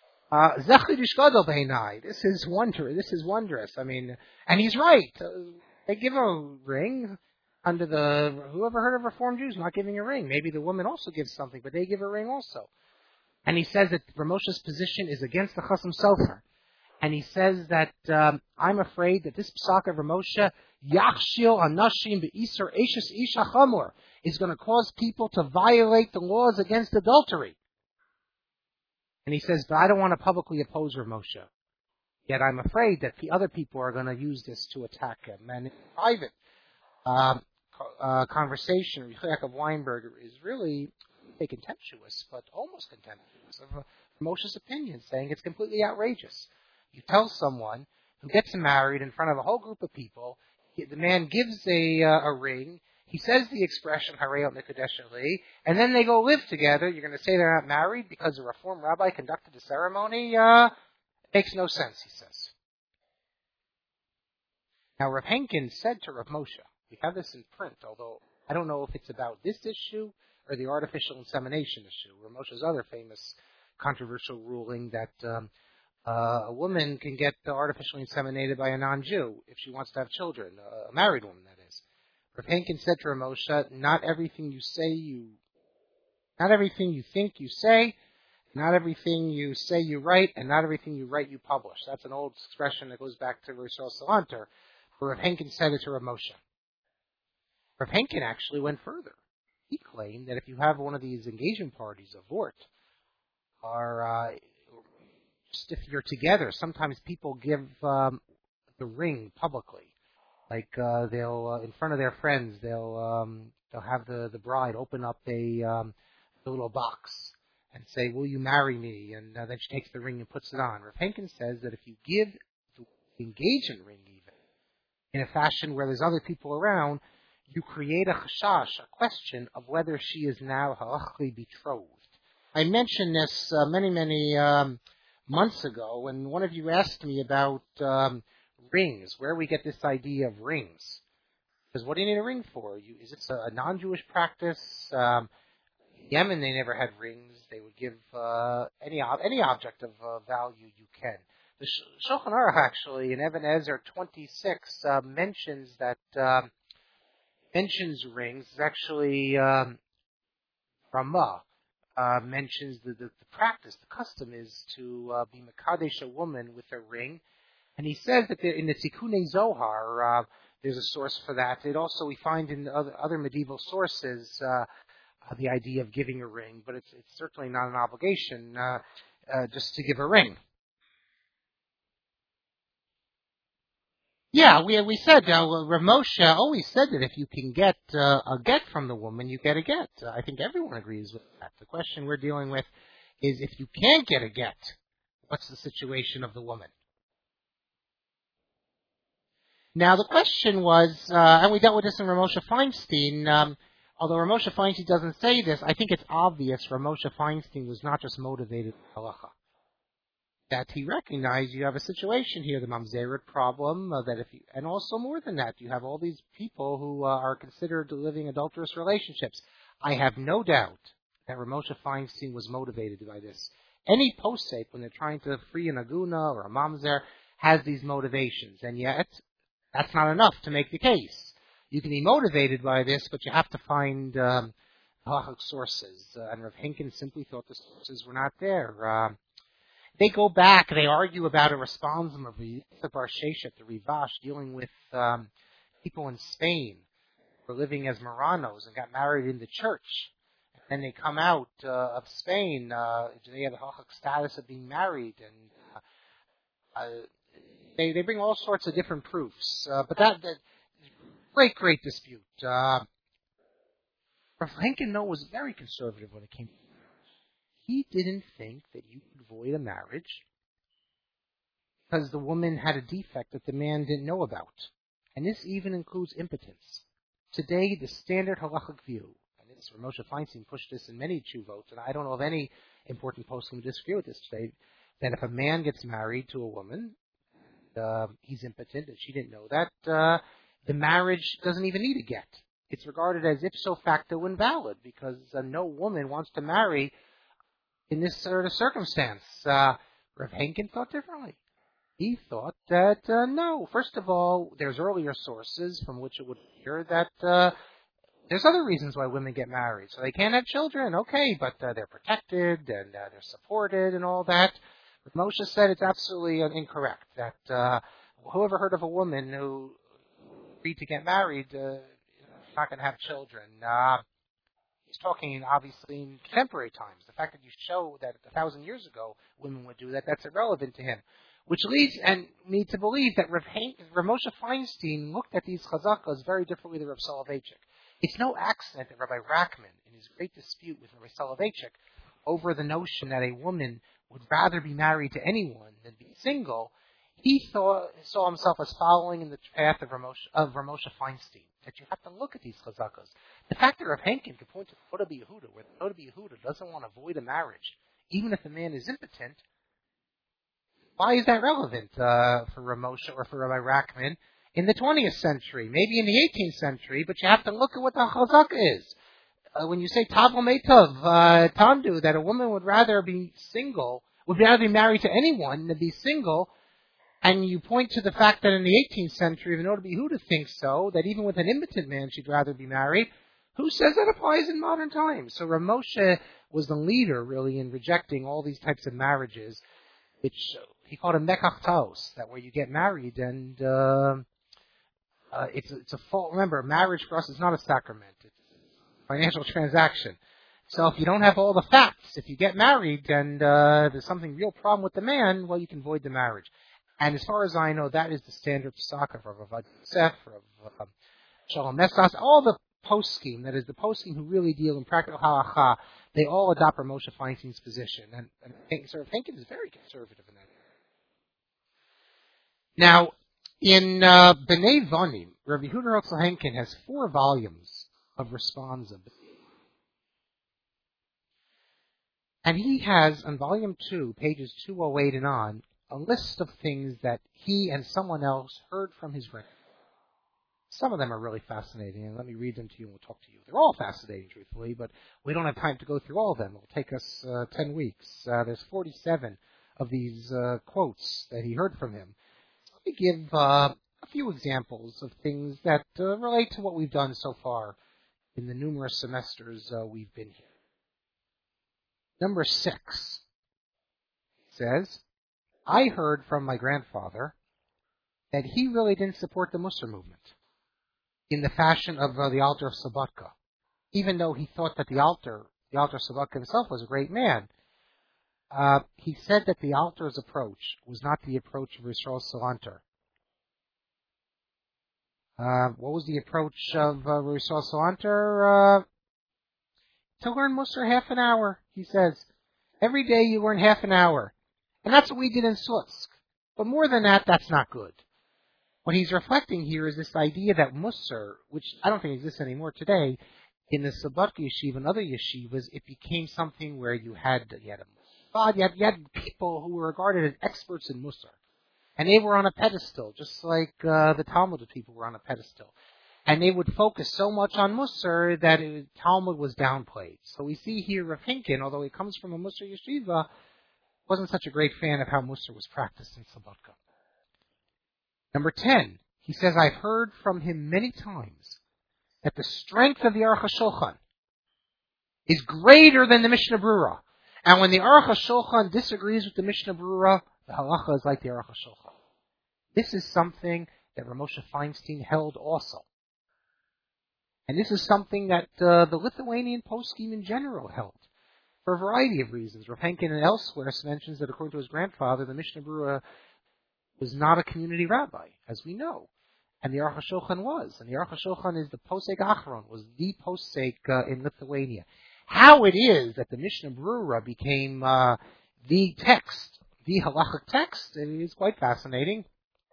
This is wondrous. I mean, and he's right. They give a ring under whoever heard of Reform Jews not giving a ring? Maybe the woman also gives something, but they give a ring also. And he says that Ramosha's position is against the Chasam Sofer. And he says that I'm afraid that this psak of Ramosha, Yachshil Anashim Be'isur Eishes Isha Chamor, is going to cause people to violate the laws against adultery. And he says, but I don't want to publicly oppose Ramosha. Yet I'm afraid that the other people are going to use this to attack him. And in private conversation, Yaakov Weinberg is really contemptuous, but almost contemptuous of Ramosha's opinion, saying it's completely outrageous. You tell someone who gets married in front of a whole group of people, the man gives a ring, he says the expression Harei Mikadesh Ali, and then they go live together. You're going to say they're not married because a Reform rabbi conducted the ceremony? It makes no sense, he says. Now, Rav Henkin said to Rav Moshe, we have this in print, although I don't know if it's about this issue or the artificial insemination issue. Rav Moshe's other famous controversial ruling that a woman can get artificially inseminated by a non-Jew if she wants to have children, a married woman, that is. Rav Henkin said to Rav Moshe, not everything you think you say, not everything you say you write, and not everything you write you publish. That's an old expression that goes back to Rosh Salanter, where Rav Henkin said it to Rav Moshe. Rav Henkin actually went further. He claimed that if you have one of these engagement parties of Vort, or just if you're together, sometimes people give the ring publicly. Like they'll, in front of their friends, they'll have the bride open up a little box and say, "Will you marry me?" And then she takes the ring and puts it on. Rav Henkin says that if you give the engagement ring even in a fashion where there's other people around, you create a chashash, a question of whether she is now halachically betrothed. I mentioned this many months ago when one of you asked me about rings, where we get this idea of rings. Because what do you need a ring for? Is it a non-Jewish practice? Yemen, they never had rings. They would give any object of value you can. The Shulchan Aruch actually in Even Ezer 26 mentions rings. It's actually Ramah mentions the practice, the custom is to be Mekadesh a woman with a ring. And he says that in the Tikkunei Zohar, there's a source for that. We find in other medieval sources the idea of giving a ring, but it's certainly not an obligation just to give a ring. Yeah, we said, Rav Moshe always said that if you can get a get from the woman, you get a get. I think everyone agrees with that. The question we're dealing with is if you can't get a get, what's the situation of the woman? Now, the question was, and we dealt with this in Rav Moshe Feinstein, although Rav Moshe Feinstein doesn't say this, I think it's obvious Rav Moshe Feinstein was not just motivated by halacha. That he recognized you have a situation here, the mamzeret problem, and also more than that, you have all these people who are considered living adulterous relationships. I have no doubt that Rav Moshe Feinstein was motivated by this. Any posek, when they're trying to free an aguna or a mamzer, has these motivations, and yet that's not enough to make the case. You can be motivated by this, but you have to find halachic sources, and Rav Henkin simply thought the sources were not there. They go back, they argue about a responsum of the Bar Sheshet, the Rivash, dealing with people in Spain who were living as Marranos and got married in the church. And they come out of Spain, they have the halachic status of being married, and they bring all sorts of different proofs. But that great dispute. Rav Henkin, though, was very conservative when it came to he didn't think that you could void a marriage because the woman had a defect that the man didn't know about. And this even includes impotence. Today, the standard halachic view, and this Rav Moshe Feinstein pushed this in many tshuvot, and I don't know of any important poskim who disagree with this today, that if a man gets married to a woman, he's impotent, and she didn't know that, the marriage doesn't even need a get. It's regarded as ipso facto invalid because no woman wants to marry in this sort of circumstance. Rav Henkin thought differently. He thought that, no, first of all, there's earlier sources from which it would appear that there's other reasons why women get married. So they can't have children, okay, but they're protected and they're supported and all that. But Moshe said it's absolutely incorrect, that whoever heard of a woman who agreed to get married not going to have children. He's talking, obviously, in contemporary times. The fact that you show that 1,000 years ago women would do that, that's irrelevant to him. Which leads me to believe that Rav Moshe Feinstein looked at these chazakas very differently than Rav Soloveitchik. It's no accident that Rabbi Rachman, in his great dispute with Rabbi Soloveitchik over the notion that a woman would rather be married to anyone than be single, he saw himself as following in the path of Ramosha Feinstein. That you have to look at these chazakas. The fact that Rav Henkin could point to the Choda B'Yehuda, where the Choda B'Yehuda doesn't want to void a marriage, even if the man is impotent, why is that relevant for Ramosha or for Rabbi Rachman in the 20th century, maybe in the 18th century? But you have to look at what the chazaka is. When you say Tavol Meitov, Tamdu, that a woman would rather be single, would rather be married to anyone than be single, and you point to the fact that in the 18th century, even Choda B'Yehuda thinks so, that even with an impotent man she'd rather be married, who says that applies in modern times? So Ramosha was the leader, really, in rejecting all these types of marriages, which he called a mekach taos, that where you get married and it's a fault. Remember, marriage for us is not a sacrament; it's a financial transaction. So if you don't have all the facts, if you get married and there's something real problem with the man, well, you can void the marriage. And as far as I know, that is the standard psak of Rav Avad Yosef, of Shalom Esas, all the poskim, that is the poskim who really deal in practical halacha, they all adopt Moshe Feinstein's position. And Rav Henkin is very conservative in that. Now, in B'nai Vonim, Rabbi Yehuda Herzl Henkin has 4 volumes of responsa. And he has, on volume 2, pages 208 and on, a list of things that he and someone else heard from his grandfather. Some of them are really fascinating, and let me read them to you and we'll talk to you. They're all fascinating, truthfully, but we don't have time to go through all of them. It'll take us 10 weeks. There's 47 of these quotes that he heard from him. Let me give a few examples of things that relate to what we've done so far in the numerous semesters we've been here. Number 6 says, I heard from my grandfather that he really didn't support the Musar movement in the fashion of the Alter of Slobodka, even though he thought that the Alter Slobodka himself was a great man. He said that the Alter's approach was not the approach of Yisrael Salanter. What was the approach of Yisrael Salanter? To learn Musar half an hour, he says. Every day you learn half an hour. And that's what we did in Slutsk. But more than that, that's not good. What he's reflecting here is this idea that Musar, which I don't think exists anymore today, in the Slobodka yeshiva and other yeshivas, it became something where you had people who were regarded as experts in Musar. And they were on a pedestal, just like the Talmud people were on a pedestal. And they would focus so much on Musar that Talmud was downplayed. So we see here Rav Henkin, although he comes from a Musar yeshiva, wasn't such a great fan of how Musar was practiced in Slobodka. Number 10, he says, I've heard from him many times that the strength of the Aruch HaShulchan is greater than the Mishnah Brura. And when the Aruch HaShulchan disagrees with the Mishnah Brura, the halacha is like the Aruch HaShulchan. This is something that Ramosha Feinstein held also. And this is something that the Lithuanian poskim in general held, for a variety of reasons. Rav Henkin and elsewhere mentions that according to his grandfather, the Mishnah Brura was not a community rabbi, as we know. And the Aruch HaShulchan was. And the Aruch HaShulchan is the Posek Achron, was the Posek in Lithuania. How it is that the Mishnah Brura became the text, the halachic text, it is quite fascinating.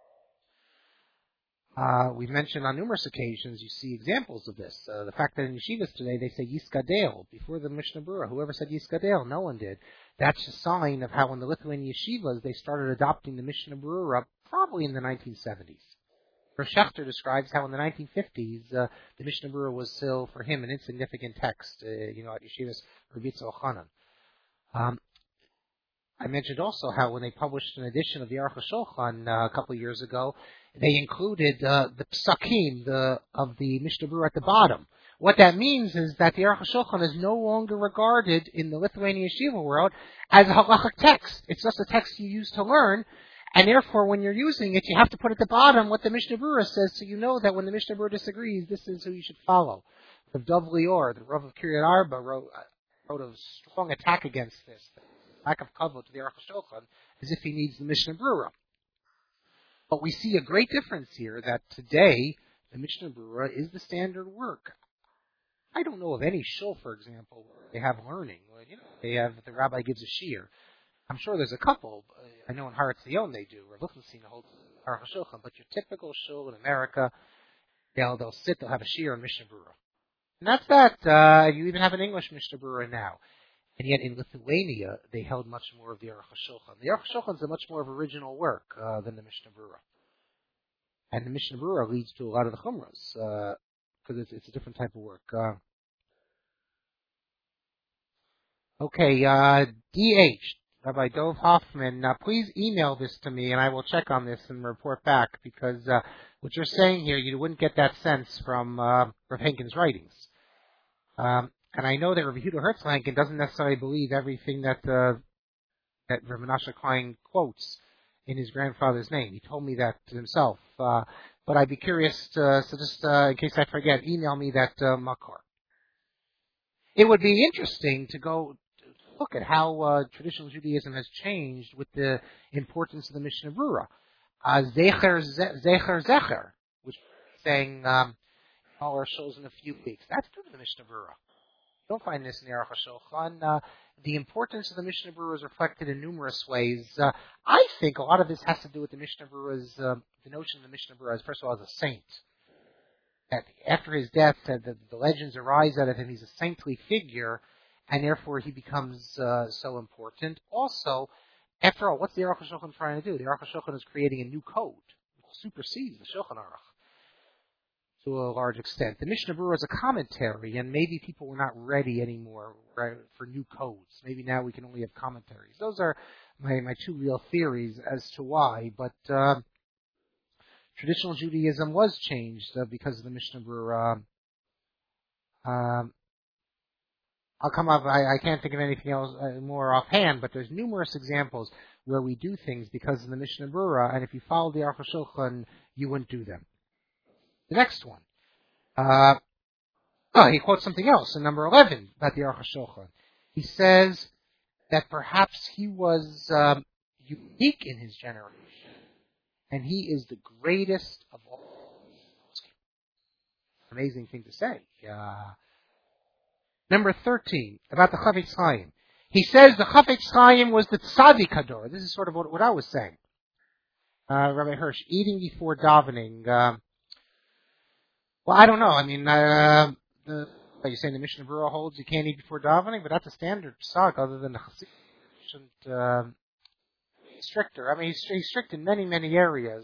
We've mentioned on numerous occasions, you see examples of this. The fact that in yeshivas today they say Yiskadel before the Mishnah Brura. Whoever said Yiskadel? No one did. That's a sign of how in the Lithuanian yeshivas they started adopting the Mishnah Berurah probably in the 1970s. Schechter describes how in the 1950s the Mishnah Berurah was still, for him, an insignificant text, at Yeshivas Rebitza Ochanan. I mentioned also how when they published an edition of the Aruch HaShulchan a couple of years ago, they included the psakim of the Mishnah Berurah at the bottom. What that means is that the Aruch HaShulchan is no longer regarded in the Lithuanian yeshiva world as a halachic text. It's just a text you use to learn, and therefore when you're using it, you have to put at the bottom what the Mishnah Berurah says, so you know that when the Mishnah Berurah disagrees, this is who you should follow. Rav Dov Lior, the Rav of Kiryat Arba, wrote a strong attack against this. Lack of kavod to the Aruch HaShulchan, as if he needs the Mishnah Berurah. But we see a great difference here that today the Mishnah Berurah is the standard work. I don't know of any shul, for example, where they have learning. They have the rabbi gives a shiur. I'm sure there's a couple. I know in Har Etzion they do. Rav Lichtenstein holds Aruch HaShulchan, but your typical shul in America, they'll have a shiur on Mishnah Berurah, and that's that. You even have an English Mishnah Berurah now. And yet in Lithuania, they held much more of the Aruch HaShulchan. The Aruch HaShulchan is a much more of original work than the Mishnah Berurah. And the Mishnah Berurah leads to a lot of the Chumras, because it's a different type of work. D.H., Rabbi Dov Hoffman, please email this to me, and I will check on this and report back, because what you're saying here, you wouldn't get that sense from Rav Henkin's writings. And I know that Rabbi Yehuda Herzlanken doesn't necessarily believe everything that Rav Menashe Klein quotes in his grandfather's name. He told me that himself. But I'd be curious, so just in case I forget, email me that makor. It would be interesting to go look at how traditional Judaism has changed with the importance of the Mishnah Berurah. Zecher, which is saying all our shows in a few weeks. That's due to the Mishnah Berurah. Don't find this in the Aruch HaShulchan. The importance of the Mishnah Berurah is reflected in numerous ways. I think a lot of this has to do with the Mishnah Berurah's, the notion of the Mishnah Berurah as, first of all, as a saint. That after his death, the legends arise out of him. He's a saintly figure, and therefore he becomes so important. Also, after all, what's the Aruch HaShulchan trying to do? The Aruch HaShulchan is creating a new code, which supersedes the Shulchan Aruch to a large extent. The Mishnah Berurah is a commentary, and maybe people were not ready anymore for new codes. Maybe now we can only have commentaries. Those are my two real theories as to why. But traditional Judaism was changed because of the Mishnah Berurah. I'll come up. I can't think of anything else more offhand, but there's numerous examples where we do things because of the Mishnah Berurah, and if you follow the Aruch HaShulchan, you wouldn't do them. The next one. He quotes something else in number 11 about the Aruch HaShulchan. He says that perhaps he was unique in his generation, and he is the greatest of all. Amazing thing to say. Number 13, about the Chafetz Chaim. He says the Chafetz Chaim was the Tzaddik Hador. This is sort of what I was saying. Rabbi Hirsch, eating before davening. Well, I don't know. I mean, you're saying the Mishnah Berurah holds you can't eat before davening, but that's a standard psak other than the Chassid. Stricter. I mean, he's strict in many, many areas.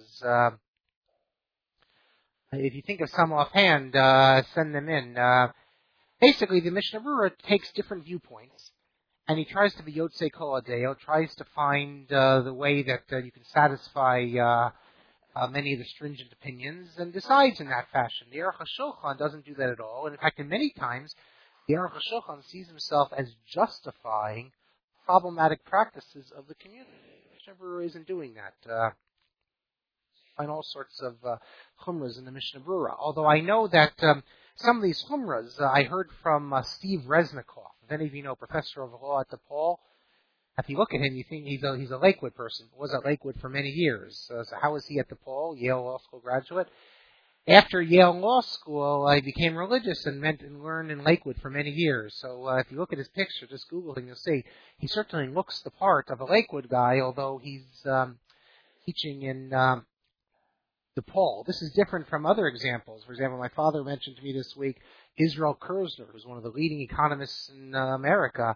If you think of some offhand, send them in. Basically, the Mishnah Berurah takes different viewpoints, and he tries to be Yotzei Kol Adeo, tries to find the way that you can satisfy many of the stringent opinions, and decides in that fashion. The Aruch HaShulchan doesn't do that at all, and in fact, in many times, the Aruch HaShulchan sees himself as justifying problematic practices of the community. The Mishnah Berurah isn't doing that. Find all sorts of chumras in the Mishnah Berurah. Although I know that some of these chumras I heard from Steve Resnikoff. If any of you know, professor of law at DePaul, if you look at him, you think he's a Lakewood person. Was at Lakewood for many years. So how was he at DePaul? Yale Law School graduate. After Yale Law School, I became religious and learned in Lakewood for many years. So if you look at his picture, just Google him, you'll see he certainly looks the part of a Lakewood guy, although he's teaching in DePaul. This is different from other examples. For example, my father mentioned to me this week Israel Kirzner, who's one of the leading economists in America.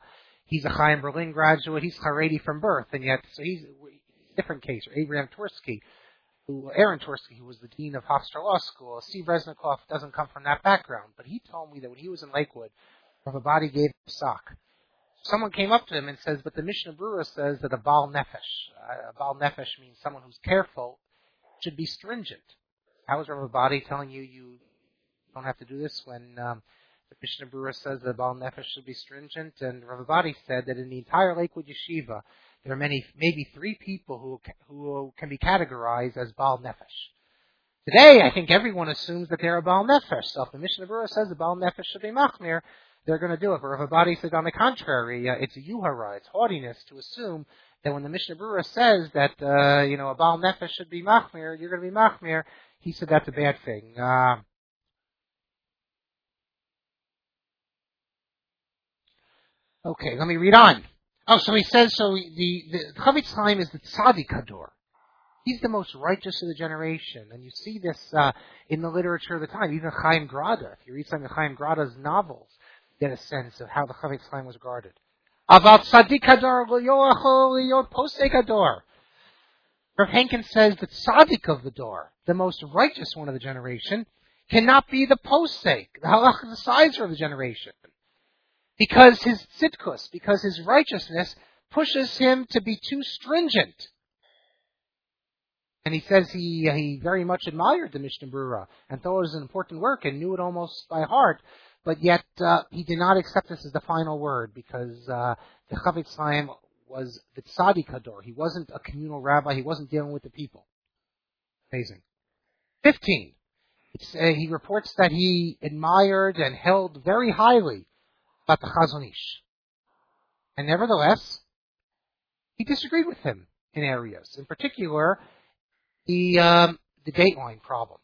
He's a Chaim Berlin graduate. He's Haredi from birth, and yet, so he's a different case. Or Aaron Tversky, who was the dean of Hofstra Law School. Steve Resnikoff doesn't come from that background, but he told me that when he was in Lakewood, Rav Abadi gave him a sock. Someone came up to him and says, but the Mishnah Berurah says that a Baal Nefesh means someone who's careful, should be stringent. How is Rav Abadi telling you don't have to do this when the Mishnah Berurah says that Baal Nefesh should be stringent? And Rav Abadi said that in the entire Lakewood Yeshiva, there are maybe 3 people who can be categorized as Baal Nefesh. Today, I think everyone assumes that they're a Baal Nefesh. So if the Mishnah Berurah says the Baal Nefesh should be Machmir, they're going to do it. But Rav Abadi said, on the contrary, it's a yuhara, it's haughtiness to assume that when the Mishnah Berurah says that a Baal Nefesh should be Machmir, you're going to be Machmir. He said that's a bad thing. Okay, let me read on. Oh, so he says, the Chavetz Chaim is the Tzaddik Hador. He's the most righteous of the generation. And you see this in the literature of the time. Even Chaim Grada, if you read some of Chaim Grada's novels, you get a sense of how the Chavetz Chaim was regarded. About Tzaddik Hador, Posek Hador. Rav Henkin says the Tzaddik of the door, the most righteous one of the generation, cannot be the Posek, the Halach decider of the generation. Because his tzidkus, because his righteousness pushes him to be too stringent. And he says he very much admired the Mishnah Berurah and thought it was an important work and knew it almost by heart, but yet he did not accept this as the final word because the Chavetz Chaim was the Tzaddik Hador. He wasn't a communal rabbi. He wasn't dealing with the people. Amazing. 15. He reports that he admired and held very highly about the Chazon Ish. And nevertheless, he disagreed with him in areas. In particular, the dateline problem.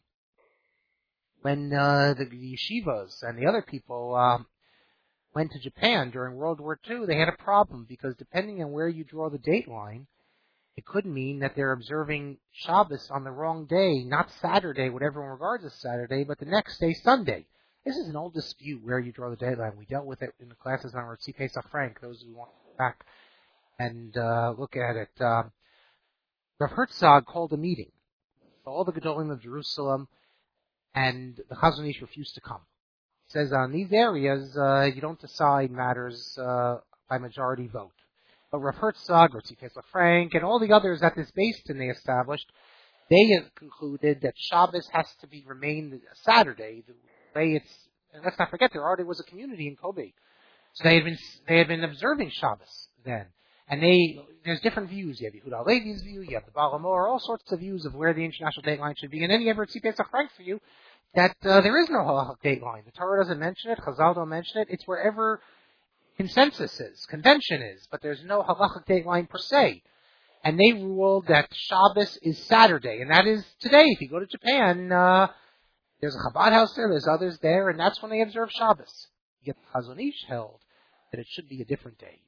When the yeshivas and the other people went to Japan during World War II, they had a problem because depending on where you draw the dateline, it could mean that they're observing Shabbos on the wrong day, not Saturday, what everyone regards as Saturday, but the next day, Sunday. This is an old dispute where you draw the dateline. We dealt with it in the classes on Rotzi Pesach Frank, those who want to go back and look at it. Rav Herzog called a meeting. All the Gedolim of Jerusalem and the Chazon Ish refused to come. He says on these areas, you don't decide matters by majority vote. But Rav Herzog, Rotzi Pesach Frank, and all the others at this Beis Din they established, they have concluded that Shabbos has to remain Saturday. And let's not forget, there already was a community in Kobe. So they had been observing Shabbos then. And there's different views. You have Yehuda Levi's view, you have the Baal HaMor, all sorts of views of where the international dateline should be. And then you have Rotzi Pesach Frank for you, that there is no halachic dateline. The Torah doesn't mention it, Chazal don't mention it. It's wherever consensus is, convention is, but there's no halachic dateline per se. And they ruled that Shabbos is Saturday, and that is today. If you go to Japan, there's a Chabad house there, there's others there, and that's when they observe Shabbos. Yet Chazon Ish held that it should be a different day.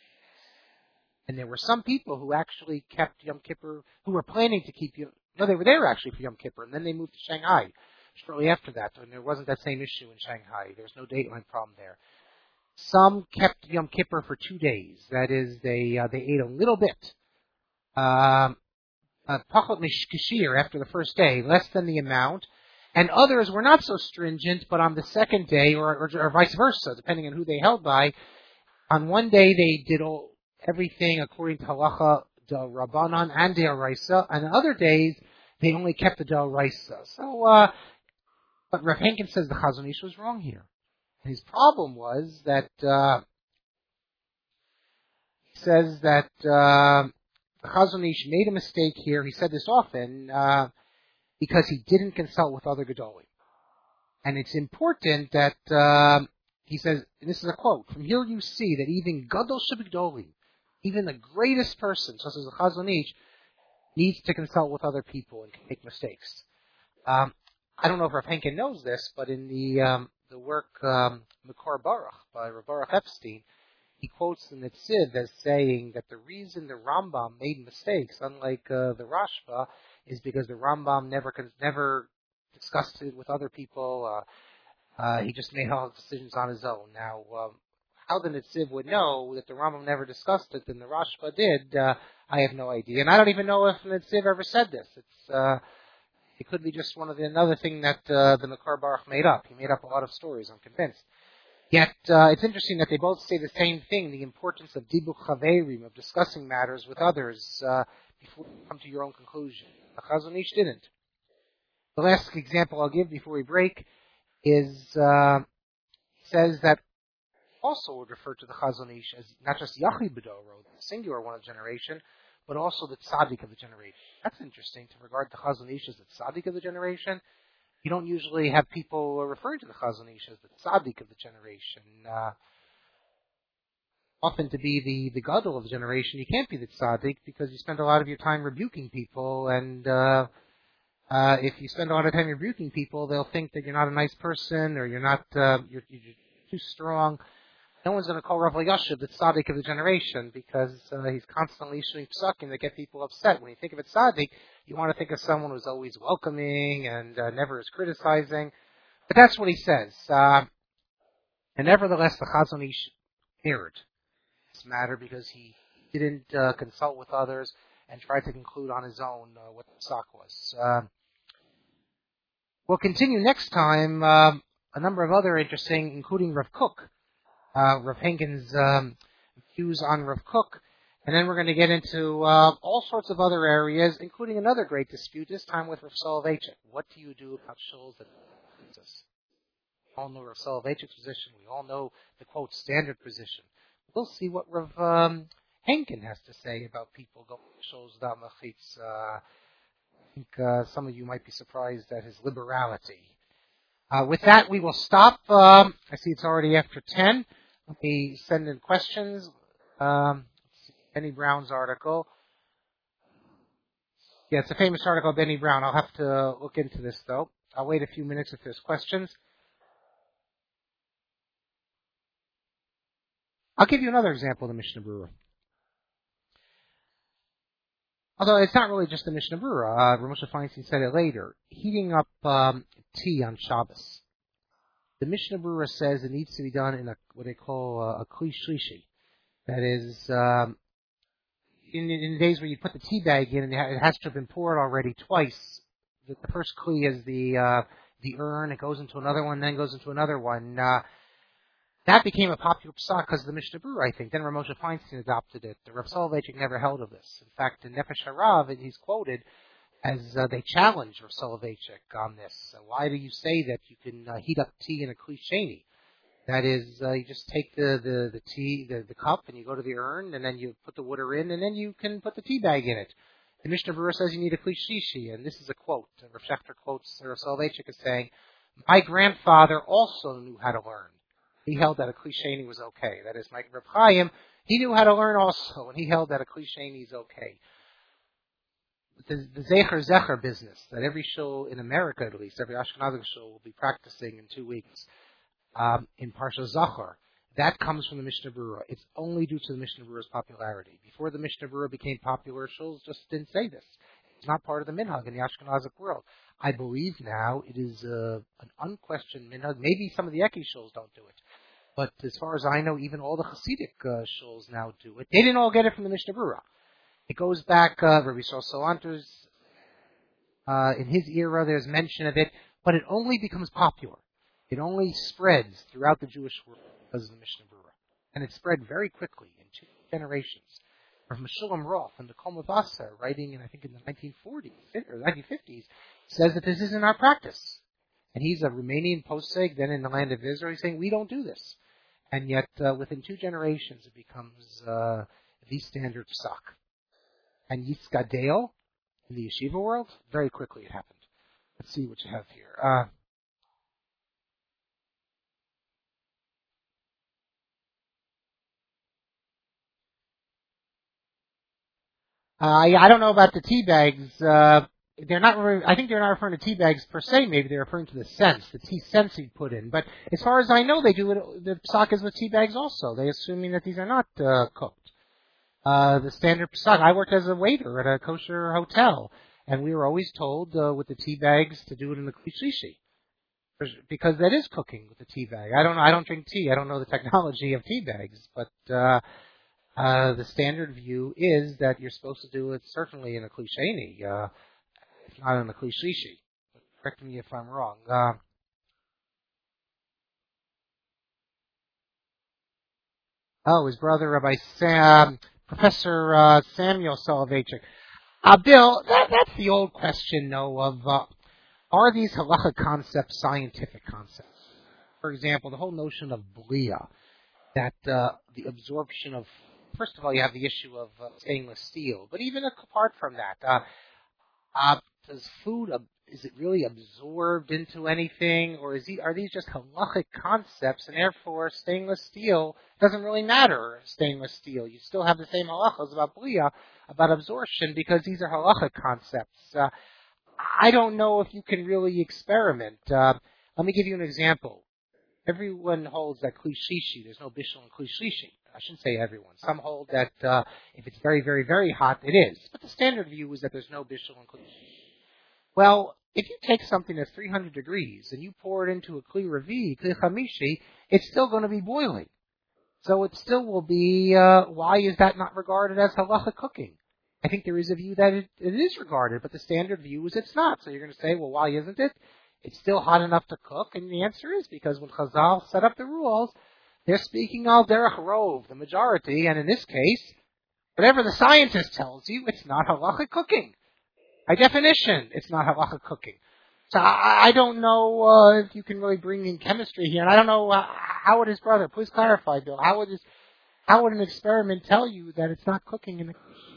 And there were some people who actually kept Yom Kippur, who were planning to keep they were there actually for Yom Kippur, and then they moved to Shanghai shortly after that, and there wasn't that same issue in Shanghai. There's no dateline problem there. Some kept Yom Kippur for 2 days. That is, they ate a little bit. Pachot mishkashir after the first day, less than the amount. And others were not so stringent, but on the second day, or vice versa, depending on who they held by, on one day they did everything according to halacha da Rabbanan and da Oraisa, and on other days they only kept the da Oraisa. So, but Rav Henkin says the Chazon Ish was wrong here. And his problem was that he says that the Chazon Ish made a mistake here. He said this often. Because he didn't consult with other Gedolim. And it's important that, he says, and this is a quote, from here you see that even Gadol Shebigdolim, even the greatest person, such as the Chazon Ish, needs to consult with other people and can make mistakes. I don't know if Rav Henkin knows this, but in the work Makor Baruch by Rav Baruch Epstein, he quotes the Netziv as saying that the reason the Rambam made mistakes, unlike the Rashba, is because the Rambam never discussed it with other people. He just made all the decisions on his own. Now, how the Netziv would know that the Rambam never discussed it and the Rashba did, I have no idea. And I don't even know if the Netziv ever said this. It could be just another thing that the Makar Baruch made up. He made up a lot of stories, I'm convinced. Yet, it's interesting that they both say the same thing, the importance of dibuk chaverim, of discussing matters with others before you come to your own conclusion. The Chazon Ish didn't. The last example I'll give before we break is, he says that also would refer to the Chazon Ish as not just Yachid B'Doro, the singular one of the generation, but also the tzaddik of the generation. That's interesting, to regard the Chazon Ish as the tzaddik of the generation. You don't usually have people referring to the Chazon Ish as the tzaddik of the generation. Often to be the gadol of the generation, you can't be the tzaddik because you spend a lot of your time rebuking people, and if you spend a lot of time rebuking people, they'll think that you're not a nice person or you're you're too strong. No one's going to call Rav Elyashiv the tzaddik of the generation because he's constantly issuing psukim that get people upset. When you think of a tzaddik, you want to think of someone who's always welcoming and never is criticizing. But that's what he says. And nevertheless, the Chazon Ish erred this matter because he didn't consult with others and tried to conclude on his own what the psak was. We'll continue next time a number of other interesting, including Rav Kook. Rav Henkin's views on Rav Kook, and then we're going to get into all sorts of other areas, including another great dispute, this time with Rav Soloveitchik. What do you do about shuls that us? We all know Rav Soloveitchik's position. We all know the, quote, standard position. We'll see what Rav Henkin has to say about people going to shuls without machitz. I think some of you might be surprised at his liberality. With that, we will stop. I see it's already after 10. Let me send in questions. Benny Brown's article. Yeah, it's a famous article of Benny Brown. I'll have to look into this, though. I'll wait a few minutes if there's questions. I'll give you another example of the Mishnah Berurah. Although it's not really just the Mishnah Berurah. Rav Moshe Feinstein said it later. Heating up tea on Shabbos. The Mishnah Berurah says it needs to be done in what they call a kli shlishi. That is, in the days where you put the tea bag in and it has to have been poured already twice. The first kli is the urn. It goes into another one, then goes into another one. That became a popular psak because of the Mishnah Berurah, I think. Then Rav Moshe Feinstein adopted it. The Rav Soloveitchik never held of this. In fact, in Nefesh Harav, he's quoted as they challenge Rav Soloveitchik on this. Why do you say that you can heat up tea in a kli sheni? That is, you just take the tea, the cup, and you go to the urn, and then you put the water in, and then you can put the tea bag in it. The Mishnah Berurah says you need a kli shishi, and this is a quote. Rav Shechter quotes Rav Soloveitchik as saying, "My grandfather also knew how to learn. He held that a kli sheni was okay." That is, my Reb Chaim, he knew how to learn also, and he held that a kli sheni is okay. The Zecher business that every shul in America, at least every Ashkenazi shul, will be practicing in 2 weeks in Parsha Zachor, that comes from the Mishnah Berurah. It's only due to the Mishnah Berurah's popularity. Before the Mishnah Berurah became popular, shuls just didn't say this. It's not part of the minhag in the Ashkenazic world. I believe now it is an unquestioned minhag. Maybe some of the Eki shuls don't do it, but as far as I know, even all the Hasidic shuls now do it. They didn't all get it from the Mishnah Berurah. It goes back, Rabbi Yisrael Salanter's, in his era, there's mention of it, but it only becomes popular. It only spreads throughout the Jewish world because of the Mishnah Berurah. And it spread very quickly in 2 generations. Rav Meshulam Roth in the Kol Mavasar, writing I think in the 1940s or 1950s, says that this isn't our practice. And he's a Romanian posek, then in the land of Israel. He's saying, we don't do this. And yet, within 2 generations, it becomes the standard psak. And Yitzchadeo, in the yeshiva world, very quickly it happened. Let's see what you have here. I don't know about the tea bags. They're not. I think they're not referring to tea bags per se. Maybe they're referring to the scents, the tea scents you put in. But as far as I know, they do it. The psak is with tea bags also. They're assuming that these are not cooked. The standard psak. I worked as a waiter at a kosher hotel, and we were always told with the tea bags to do it in the kli shishi. because that is cooking with the tea bag. I don't drink tea. I don't know the technology of tea bags, but the standard view is that you're supposed to do it certainly in a klisheni, if not in a klishishi. Correct me if I'm wrong. His brother, Rabbi Sam, Professor Samuel Soloveitchik. Bill, that's the old question, though, of are these halacha concepts scientific concepts? For example, the whole notion of blia, that the absorption of, first of all, you have the issue of stainless steel, but even apart from that, does food, is it really absorbed into anything, or are these just halachic concepts, and therefore stainless steel doesn't really matter, stainless steel. You still have the same halachas about blia, about absorption, because these are halachic concepts. I don't know if you can really experiment. Let me give you an example. Everyone holds that klishishi, there's no bishul in klishishi. I shouldn't say everyone. Some hold that if it's very, very, very hot, it is. But the standard view is that there's no bishul in klishishi. Well, if you take something that's 300 degrees and you pour it into a kli ravi, kli chamishi, it's still going to be boiling. So it still will be, why is that not regarded as halacha cooking? I think there is a view that it is regarded, but the standard view is it's not. So you're going to say, well, why isn't it? It's still hot enough to cook, and the answer is because when Chazal set up the rules, they're speaking al derech rov, the majority, and in this case, whatever the scientist tells you, it's not halacha cooking. By definition, it's not halacha cooking. So I don't know if you can really bring in chemistry here, and I don't know how would his brother, please clarify, Bill, how would an experiment tell you that it's not cooking in the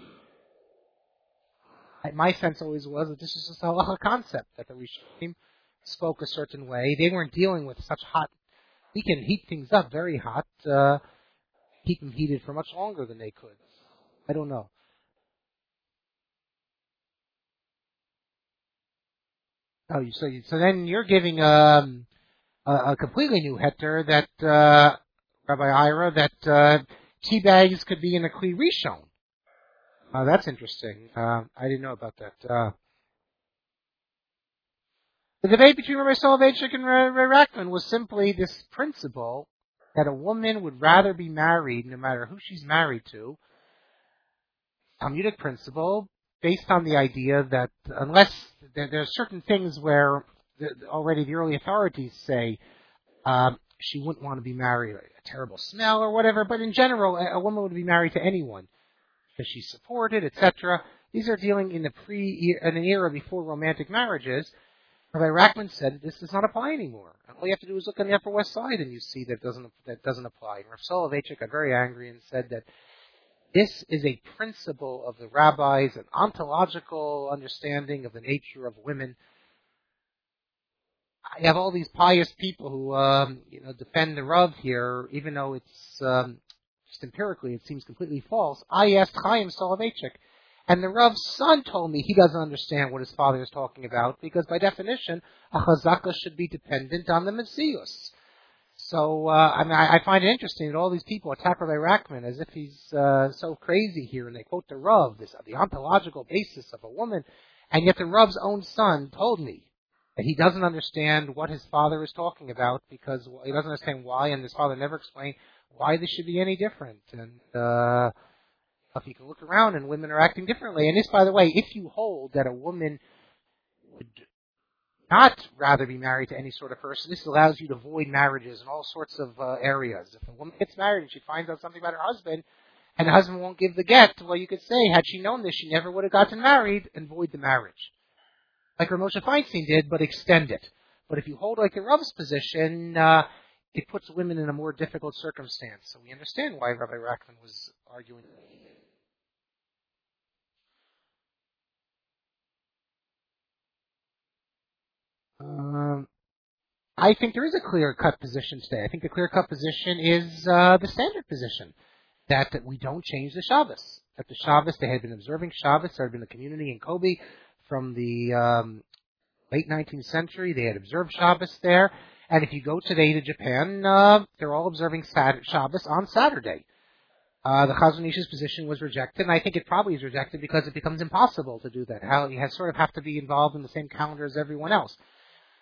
my sense always was that this is just a halacha concept, that the Rishonim spoke a certain way. They weren't dealing with such hot, we can heat things up very hot, keep them heated for much longer than they could. I don't know. Oh, so then you're giving a completely new heter that Rabbi Ira, that tea bags could be in a kli rishon. That's interesting. I didn't know about that. The debate between Rabbi Soloveitchik and Rabbi Rachman was simply this principle that a woman would rather be married, no matter who she's married to, Talmudic principle, based on the idea that unless there are certain things where already the early authorities say she wouldn't want to be married, a terrible smell or whatever, but in general, a woman would be married to anyone because she's supported, etc. These are dealing in an era before romantic marriages. Rabbi Rachman said this does not apply anymore. All you have to do is look on the Upper West Side and you see that doesn't apply. And Rav Soloveitchik got very angry and said that this is a principle of the rabbis, an ontological understanding of the nature of women. I have all these pious people who defend the Rav here, even though it's just empirically it seems completely false. I asked Chaim Soloveitchik, and the Rav's son told me he doesn't understand what his father is talking about, because by definition, a chazaka should be dependent on the Messias. So, I find it interesting that all these people attack Rabbi Rachman as if he's so crazy here, and they quote the Rav, the ontological basis of a woman, and yet the Rav's own son told me that he doesn't understand what his father is talking about, because he doesn't understand why, and his father never explained why this should be any different. And if you can look around and women are acting differently, and this, by the way, if you hold that a woman would not rather be married to any sort of person, this allows you to void marriages in all sorts of areas. If a woman gets married and she finds out something about her husband, and the husband won't give the get, well, you could say, had she known this, she never would have gotten married, and void the marriage. Like Rav Moshe Feinstein did, but extend it. But if you hold like the Rav's position, it puts women in a more difficult circumstance. So we understand why Rabbi Rachman was arguing. I think there is a clear-cut position today. I think the clear-cut position is the standard position, that we don't change the Shabbos. That the Shabbos, they had been observing Shabbos, there had been a community in Kobe from the late 19th century. They had observed Shabbos there. And if you go today to Japan, they're all observing Shabbos on Saturday. The Chazon Ish's position was rejected, and I think it probably is rejected because it becomes impossible to do that. You sort of have to be involved in the same calendar as everyone else.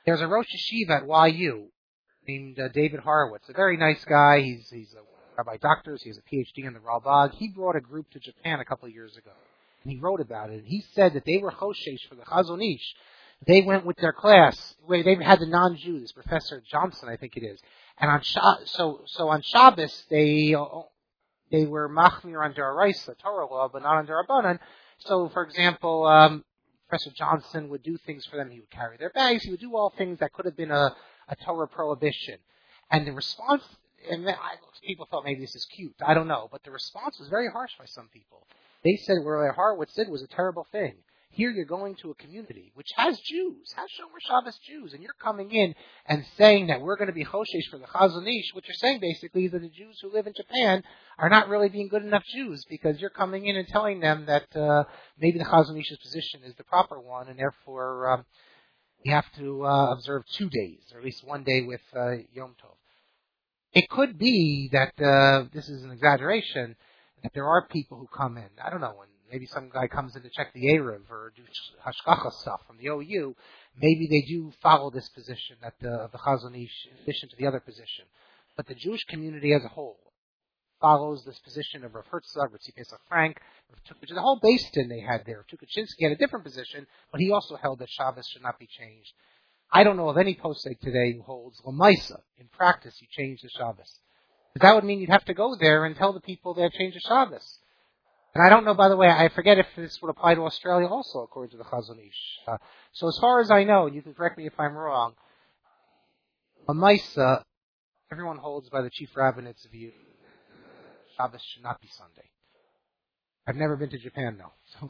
There's a Rosh Yeshiva at YU named David Horowitz, a very nice guy. He's a rabbi doctor. He has a PhD in the Ralbag. He brought a group to Japan a couple of years ago, and he wrote about it. And he said that they were choshesh for the Chazon Ish. They went with their class. They had the non-Jews, Professor Johnson, I think it is. And on on Shabbos they were machmir on Deraisa, Torah law, but not on Derabanan. So, for example, Professor Johnson would do things for them. He would carry their bags. He would do all things that could have been a Torah prohibition. And the response, people thought maybe this is cute. I don't know. But the response was very harsh by some people. They said what Horowitz did was a terrible thing. Here you're going to a community which has Jews, has Shomer Shabbos Jews, and you're coming in and saying that we're going to be choshesh for the Chazon Ish. What you're saying basically is that the Jews who live in Japan are not really being good enough Jews because you're coming in and telling them that maybe the Chazon Ish's position is the proper one, and therefore you have to observe 2 days, or at least 1 day with Yom Tov. It could be that this is an exaggeration, that there are people who come in. I don't know, when maybe some guy comes in to check the Erev or do hashgacha stuff from the OU, maybe they do follow this position that the Chazon Ish, in addition to the other position. But the Jewish community as a whole follows this position of Rav Herzog, Rav Pesach Frank, which is the whole Beis Din they had there. Tukachinsky had a different position, but he also held that Shabbos should not be changed. I don't know of any posek today who holds Lamaisa. In practice, you change the Shabbos. But that would mean you'd have to go there and tell the people they change the Shabbos. And I don't know, by the way, I forget if this would apply to Australia also, according to the Chazon Ish. So as far as I know, and you can correct me if I'm wrong, Lamaisa, everyone holds by the chief rabbinate's view, Shabbos should not be Sunday. I've never been to Japan, though. So.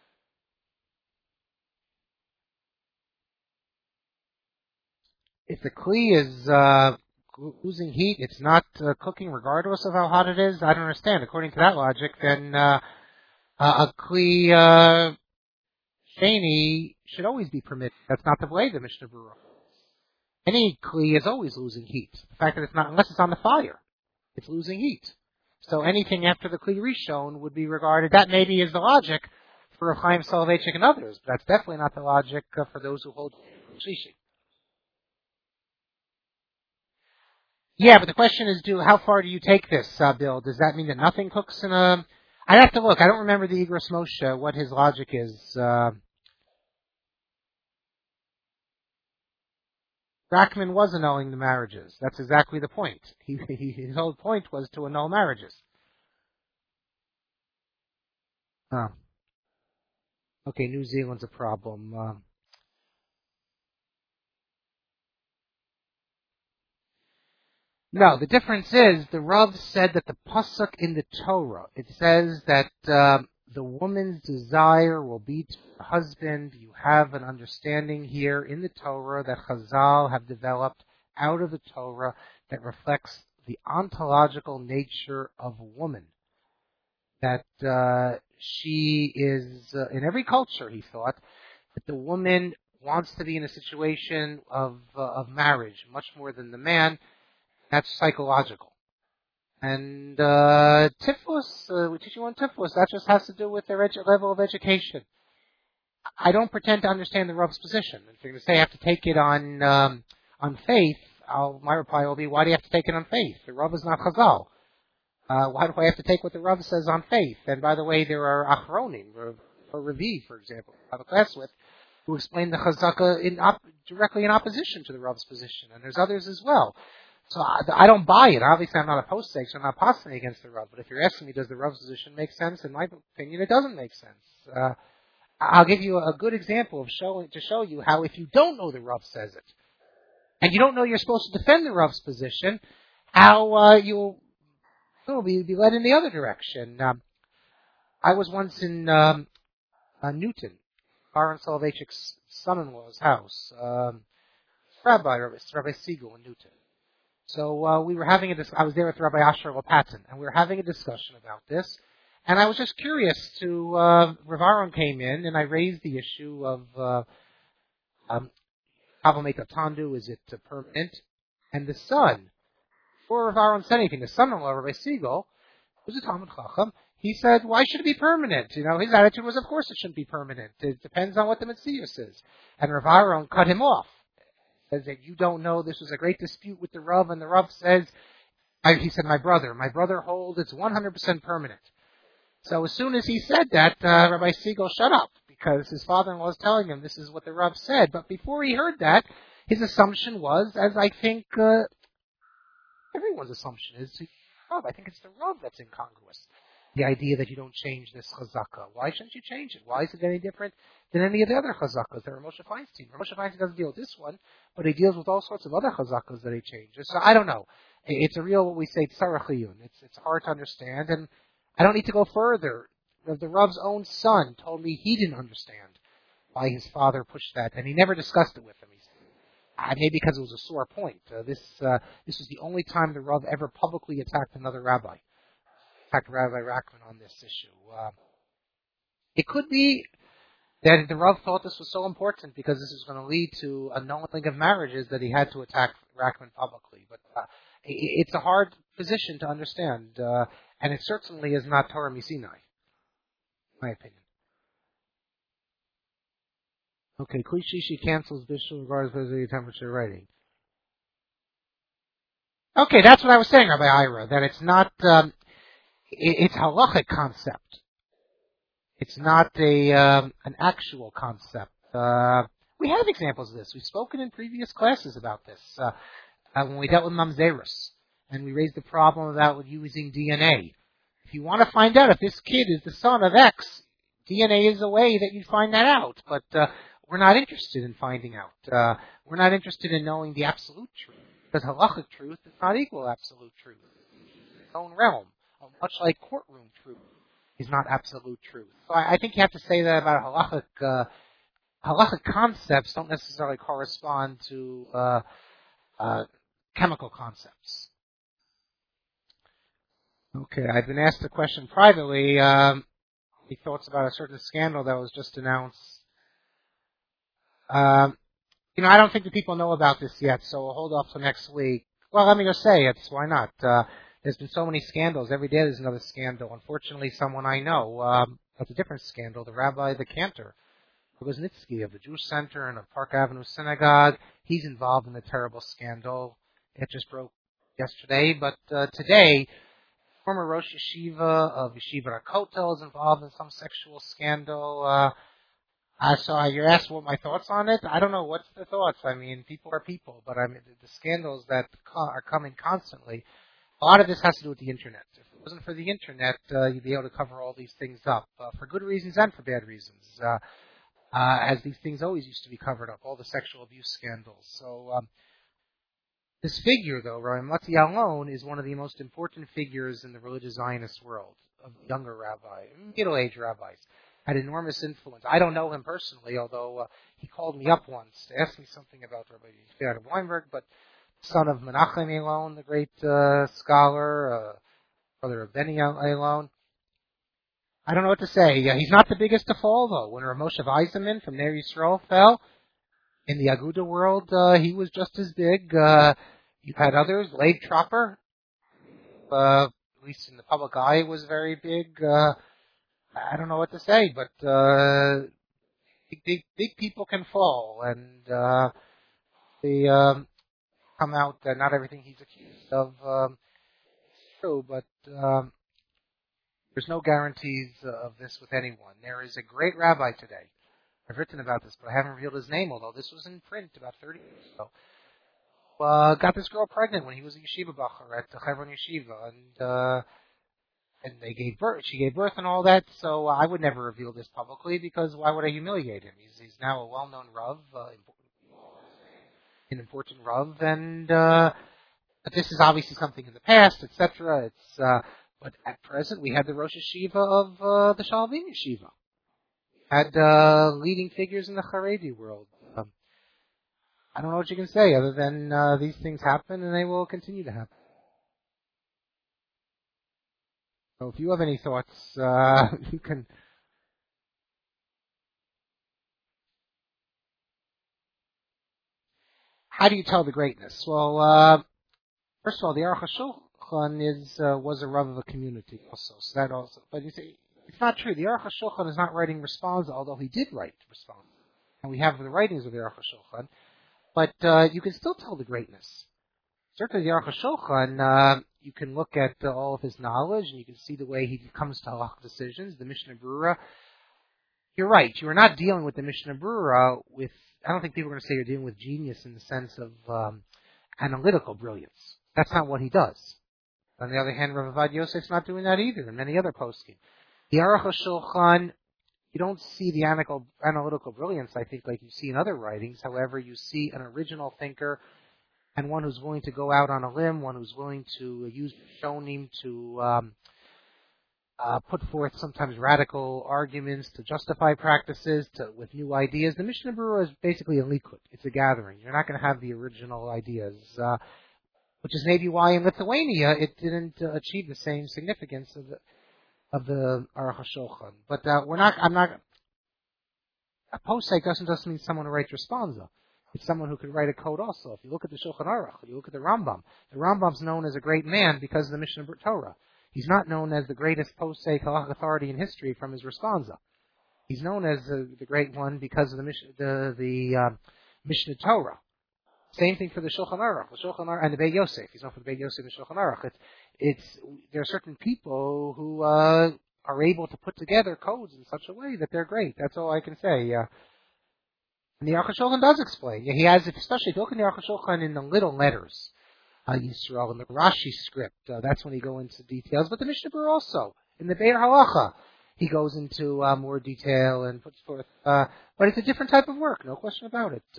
If the kli is losing heat, it's not cooking regardless of how hot it is, I don't understand. According to that logic, then a kli sheni should always be permitted. That's not the way the Mishnah Berurah. Any kli is always losing heat. The fact that it's not, unless it's on the fire, it's losing heat. So anything after the kli rishon would be regarded, that maybe is the logic for Chaim Soloveitchik and others, but that's definitely not the logic for those who hold Shlishi. Yeah, but the question is, how far do you take this, Bill? Does that mean that nothing cooks in a... I'd have to look. I don't remember the Igros Moshe, what his logic is. Rachman was annulling the marriages. That's exactly the point. His whole point was to annul marriages. Okay, New Zealand's a problem. No, the difference is the Rav said that the pasuk in the Torah, it says that the woman's desire will be to her husband. You have an understanding here in the Torah that Chazal have developed out of the Torah that reflects the ontological nature of a woman. That she is, in every culture, he thought, that the woman wants to be in a situation of marriage, much more than the man. That's psychological. And Tiflis, we teach you on Tiflis, that just has to do with their level of education. I don't pretend to understand the Rav's position. If you're going to say I have to take it on faith, my reply will be, why do you have to take it on faith? The Rav is not Chazal. Why do I have to take what the Rav says on faith? And by the way, there are Achronim, or Ravi, for example, I have a class with, who explain the Chazaka directly in opposition to the Rav's position. And there's others as well. So I don't buy it. Obviously, I'm not a post-sake, so I'm not positing against the Rav. But if you're asking me, does the Rav's position make sense? In my opinion, it doesn't make sense. I'll give you a good example of to show you how if you don't know the Rav says it, and you don't know you're supposed to defend the Rav's position, how you'll be led in the other direction. I was once in Newton, Aaron Soloveitchik's son-in-law's house, Rabbi Siegel in Newton. So we were having I was there with Rabbi Asher Lopatin, and we were having a discussion about this. And I was just curious Rav Aaron came in, and I raised the issue of Kavameta Tandu, is it permanent? And the son, before Rav Aaron said anything, the son-in-law, Rabbi Siegel, who's a Talmud Chacham, he said, why should it be permanent? You know, his attitude was, of course it shouldn't be permanent. It depends on what the Metzius is. And Rav Aaron cut him off. says that you don't know. This was a great dispute with the Rav, and the Rav says, he said, my brother holds it's 100% permanent. So as soon as he said that, Rabbi Siegel shut up, because his father-in-law was telling him this is what the Rav said. But before he heard that, his assumption was, as I think everyone's assumption is, Rav. I think it's the Rav that's incongruous. The idea that you don't change this chazaka. Why shouldn't you change it? Why is it any different than any of the other chazakas that Moshe Feinstein? Moshe Feinstein doesn't deal with this one, but he deals with all sorts of other chazakas that he changes. So I don't know. It's a real, what we say, tzarachiyun. It's hard to understand, and I don't need to go further. The Rav's own son told me he didn't understand why his father pushed that, and he never discussed it with him. He said, maybe because it was a sore point. This was the only time the Rav ever publicly attacked another rabbi. Attacked Rabbi Rachman on this issue. It could be that the Rav thought this was so important because this is going to lead to a annulling of marriages that he had to attack Rachman publicly. But it's a hard position to understand, and it certainly is not Torah Misinai, in my opinion. Okay, Klishishi cancels Bishul regardless of the temperature writing. Okay, that's what I was saying, Rabbi Ira, that it's not, it's a halachic concept. It's not an actual concept. We have examples of this. We've spoken in previous classes about this. When we dealt with Mamzerus, and we raised the problem about using DNA. If you want to find out if this kid is the son of X, DNA is a way that you find that out. But we're not interested in finding out. We're not interested in knowing the absolute truth, because halachic truth is not equal to absolute truth. It's its own realm, much like courtroom truth is not absolute truth. So I think you have to say that about halachic concepts don't necessarily correspond to chemical concepts. Okay, I've been asked a question privately. Any thoughts about a certain scandal that was just announced? I don't think the people know about this yet, so we'll hold off till next week. Well, let me just say it. Why not? There's been so many scandals. Every day there's another scandal. Unfortunately, someone I know, that's a different scandal. The rabbi, the cantor, Rogozhnitsky of the Jewish Center and of Park Avenue Synagogue, he's involved in a terrible scandal. It just broke yesterday, but today, former Rosh Yeshiva of Yeshiva Kotel is involved in some sexual scandal. So you're asked what my thoughts on it. I don't know what's the thoughts. I mean, people are people, but I mean the scandals that are coming constantly. A lot of this has to do with the internet. If it wasn't for the internet, you'd be able to cover all these things up for good reasons and for bad reasons. As these things always used to be covered up, all the sexual abuse scandals. So this figure, though, Rabbi Mati Alon, is one of the most important figures in the religious Zionist world, of younger rabbis, middle-aged rabbis. Had enormous influence. I don't know him personally, although he called me up once to ask me something about Rabbi Yisrael Weinberg, but son of Menachem Alon, the great scholar, brother of Benny Alon. I don't know what to say. He's not the biggest to fall, though. When Rav Moshe Weizmann from Ner Yisrael fell, in the Aguda world, he was just as big. You've had others. Leib Tropper, at least in the public eye, was very big. I don't know what to say, but big people can fall, and they come out that not everything he's accused of is true, but there's no guarantees of this with anyone. There is a great rabbi today. I've written about this, but I haven't revealed his name, although this was in print about 30 years ago. Got this girl pregnant when he was a yeshiva bacher at Hebron Yeshiva, and they gave birth. She gave birth and all that. So I would never reveal this publicly because why would I humiliate him? He's now a well-known rav, an important rav, and but this is obviously something in the past, etc. But at present we had the Rosh Yeshiva of the Shalvim Yeshiva. Had leading figures in the Haredi world. I don't know what you can say other than these things happen and they will continue to happen. So if you have any thoughts, you can. How do you tell the greatness? Well, first of all, the Aruch HaShulchan was a rav of a community also. So that also, but you say it's not true. The Aruch HaShulchan is not writing responsa, although he did write responsa, and we have the writings of the Aruch HaShulchan. but you can still tell the greatness. Certainly, the Aruch HaShulchan, you can look at all of his knowledge, and you can see the way he comes to halachic decisions. The Mishnah Berurah, you're right. You are not dealing with the Mishnah Berurah with. I don't think people are going to say you're dealing with genius in the sense of analytical brilliance. That's not what he does. On the other hand, Rav Avad Yosef's not doing that either, and many other poskim. The Aruch HaShulchan, you don't see the analytical brilliance, I think, like you see in other writings. However, you see an original thinker and one who's willing to go out on a limb, one who's willing to use Shonim to put forth sometimes radical arguments to justify practices with new ideas. The Mishnah Berurah is basically a likud. It's a gathering. You're not going to have the original ideas, which is maybe why in Lithuania it didn't achieve the same significance of the Aruch HaShulchan. But I'm not. A posek doesn't just mean someone who writes responsa. It's someone who could write a code also. If you look at the Shulchan Aruch, you look at the Rambam's known as a great man because of the Mishnah Torah. He's not known as the greatest posek halachic authority in history from his responsa. He's known as the great one because of the Mishnah Torah. Same thing for the Shulchan Aruch, and the Beit Yosef. He's known for the Beit Yosef and the Shulchan Aruch. There are certain people who are able to put together codes in such a way that they're great. That's all I can say. And the Aruch HaShulchan does explain. He has, especially if you look in the Aruch HaShulchan in the little letters, Yisrael, in the Rashi script, that's when he goes into details. But the Mishnah Berurah also, in the Be'er Halacha, he goes into more detail and puts forth. But it's a different type of work, no question about it.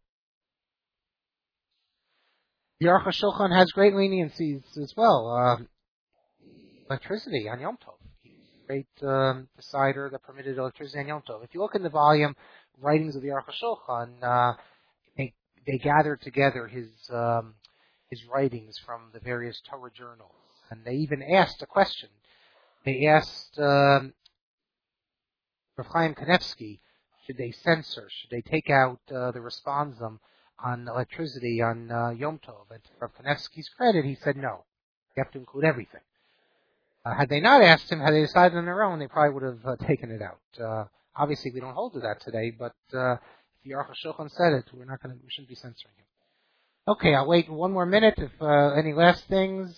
The Aruch HaShulchan has great leniencies as well. Electricity on Yom Tov. He's a great decider that permitted electricity on Yom Tov. If you look in the volume Writings of the Aruch HaShulchan, they gathered together his writings from the various Torah journals, and they even asked a question. They asked Rav Chaim Kanevsky, should they censor? Should they take out the responsum on electricity on Yom Tov? And to Rav Kanevsky's credit, he said no. You have to include everything. Had they not asked him, had they decided on their own, they probably would have taken it out. Obviously, we don't hold to that today, but if the Aruch HaShulchan said it, we shouldn't be censoring it. Okay, I'll wait one more minute if any last things.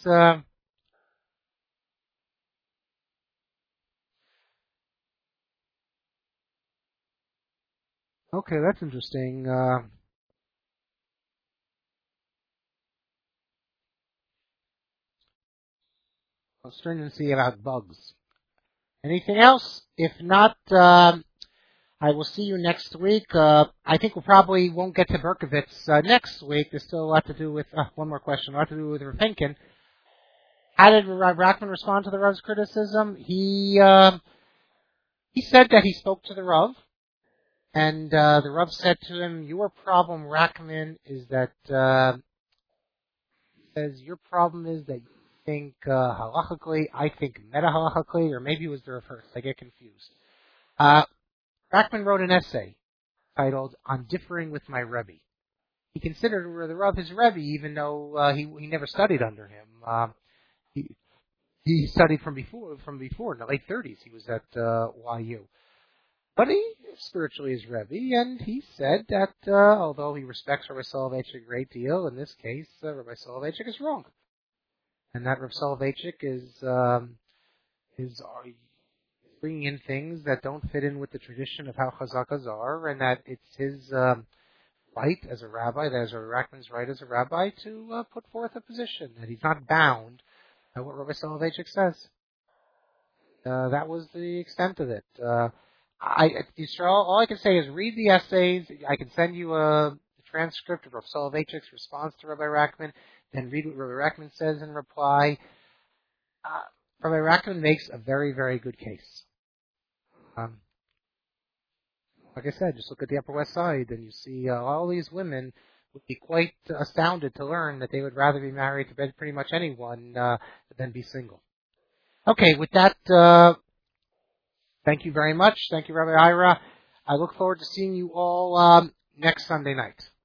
Okay, that's interesting. Stringency about bugs. Anything else? If not, I will see you next week. I think we probably won't get to Berkovitz next week. There's still a lot to do with, one more question, a lot to do with Rafinkin. How did Rav Rackman respond to the Rav's criticism? He said that he spoke to the Rav, and the Rav said to him, your problem, Rackman, is that, your problem is that you think halachically, I think meta-halachically, or maybe it was the reverse. I get confused. Rackman wrote an essay titled "On Differing with My Rebbe." He considered the Rav his Rebbe, even though he never studied under him. He studied from before, in the late 30s. He was at YU. But he spiritually is Rebbe, and he said that although he respects Rabbi Soloveitchik a great deal, in this case, Rabbi Soloveitchik is wrong. And that Rabbi Soloveitchik is bringing in things that don't fit in with the tradition of how Chazakahs are, and that it's his right as a rabbi, that is Rabbi Rackman's right as a rabbi to put forth a position, that he's not bound by what Rabbi Soloveitchik says. That was the extent of it. Yisrael, all I can say is read the essays. I can send you a transcript of Rabbi Soloveitchik's response to Rabbi Rackman, then read what Rabbi Rackman says in reply. Rabbi Rackman makes a very, very good case. Like I said, just look at the Upper West Side, and you see all these women would be quite astounded to learn that they would rather be married to pretty much anyone than be single. Okay, with that, thank you very much. Thank you, Rabbi Ira. I look forward to seeing you all next Sunday night.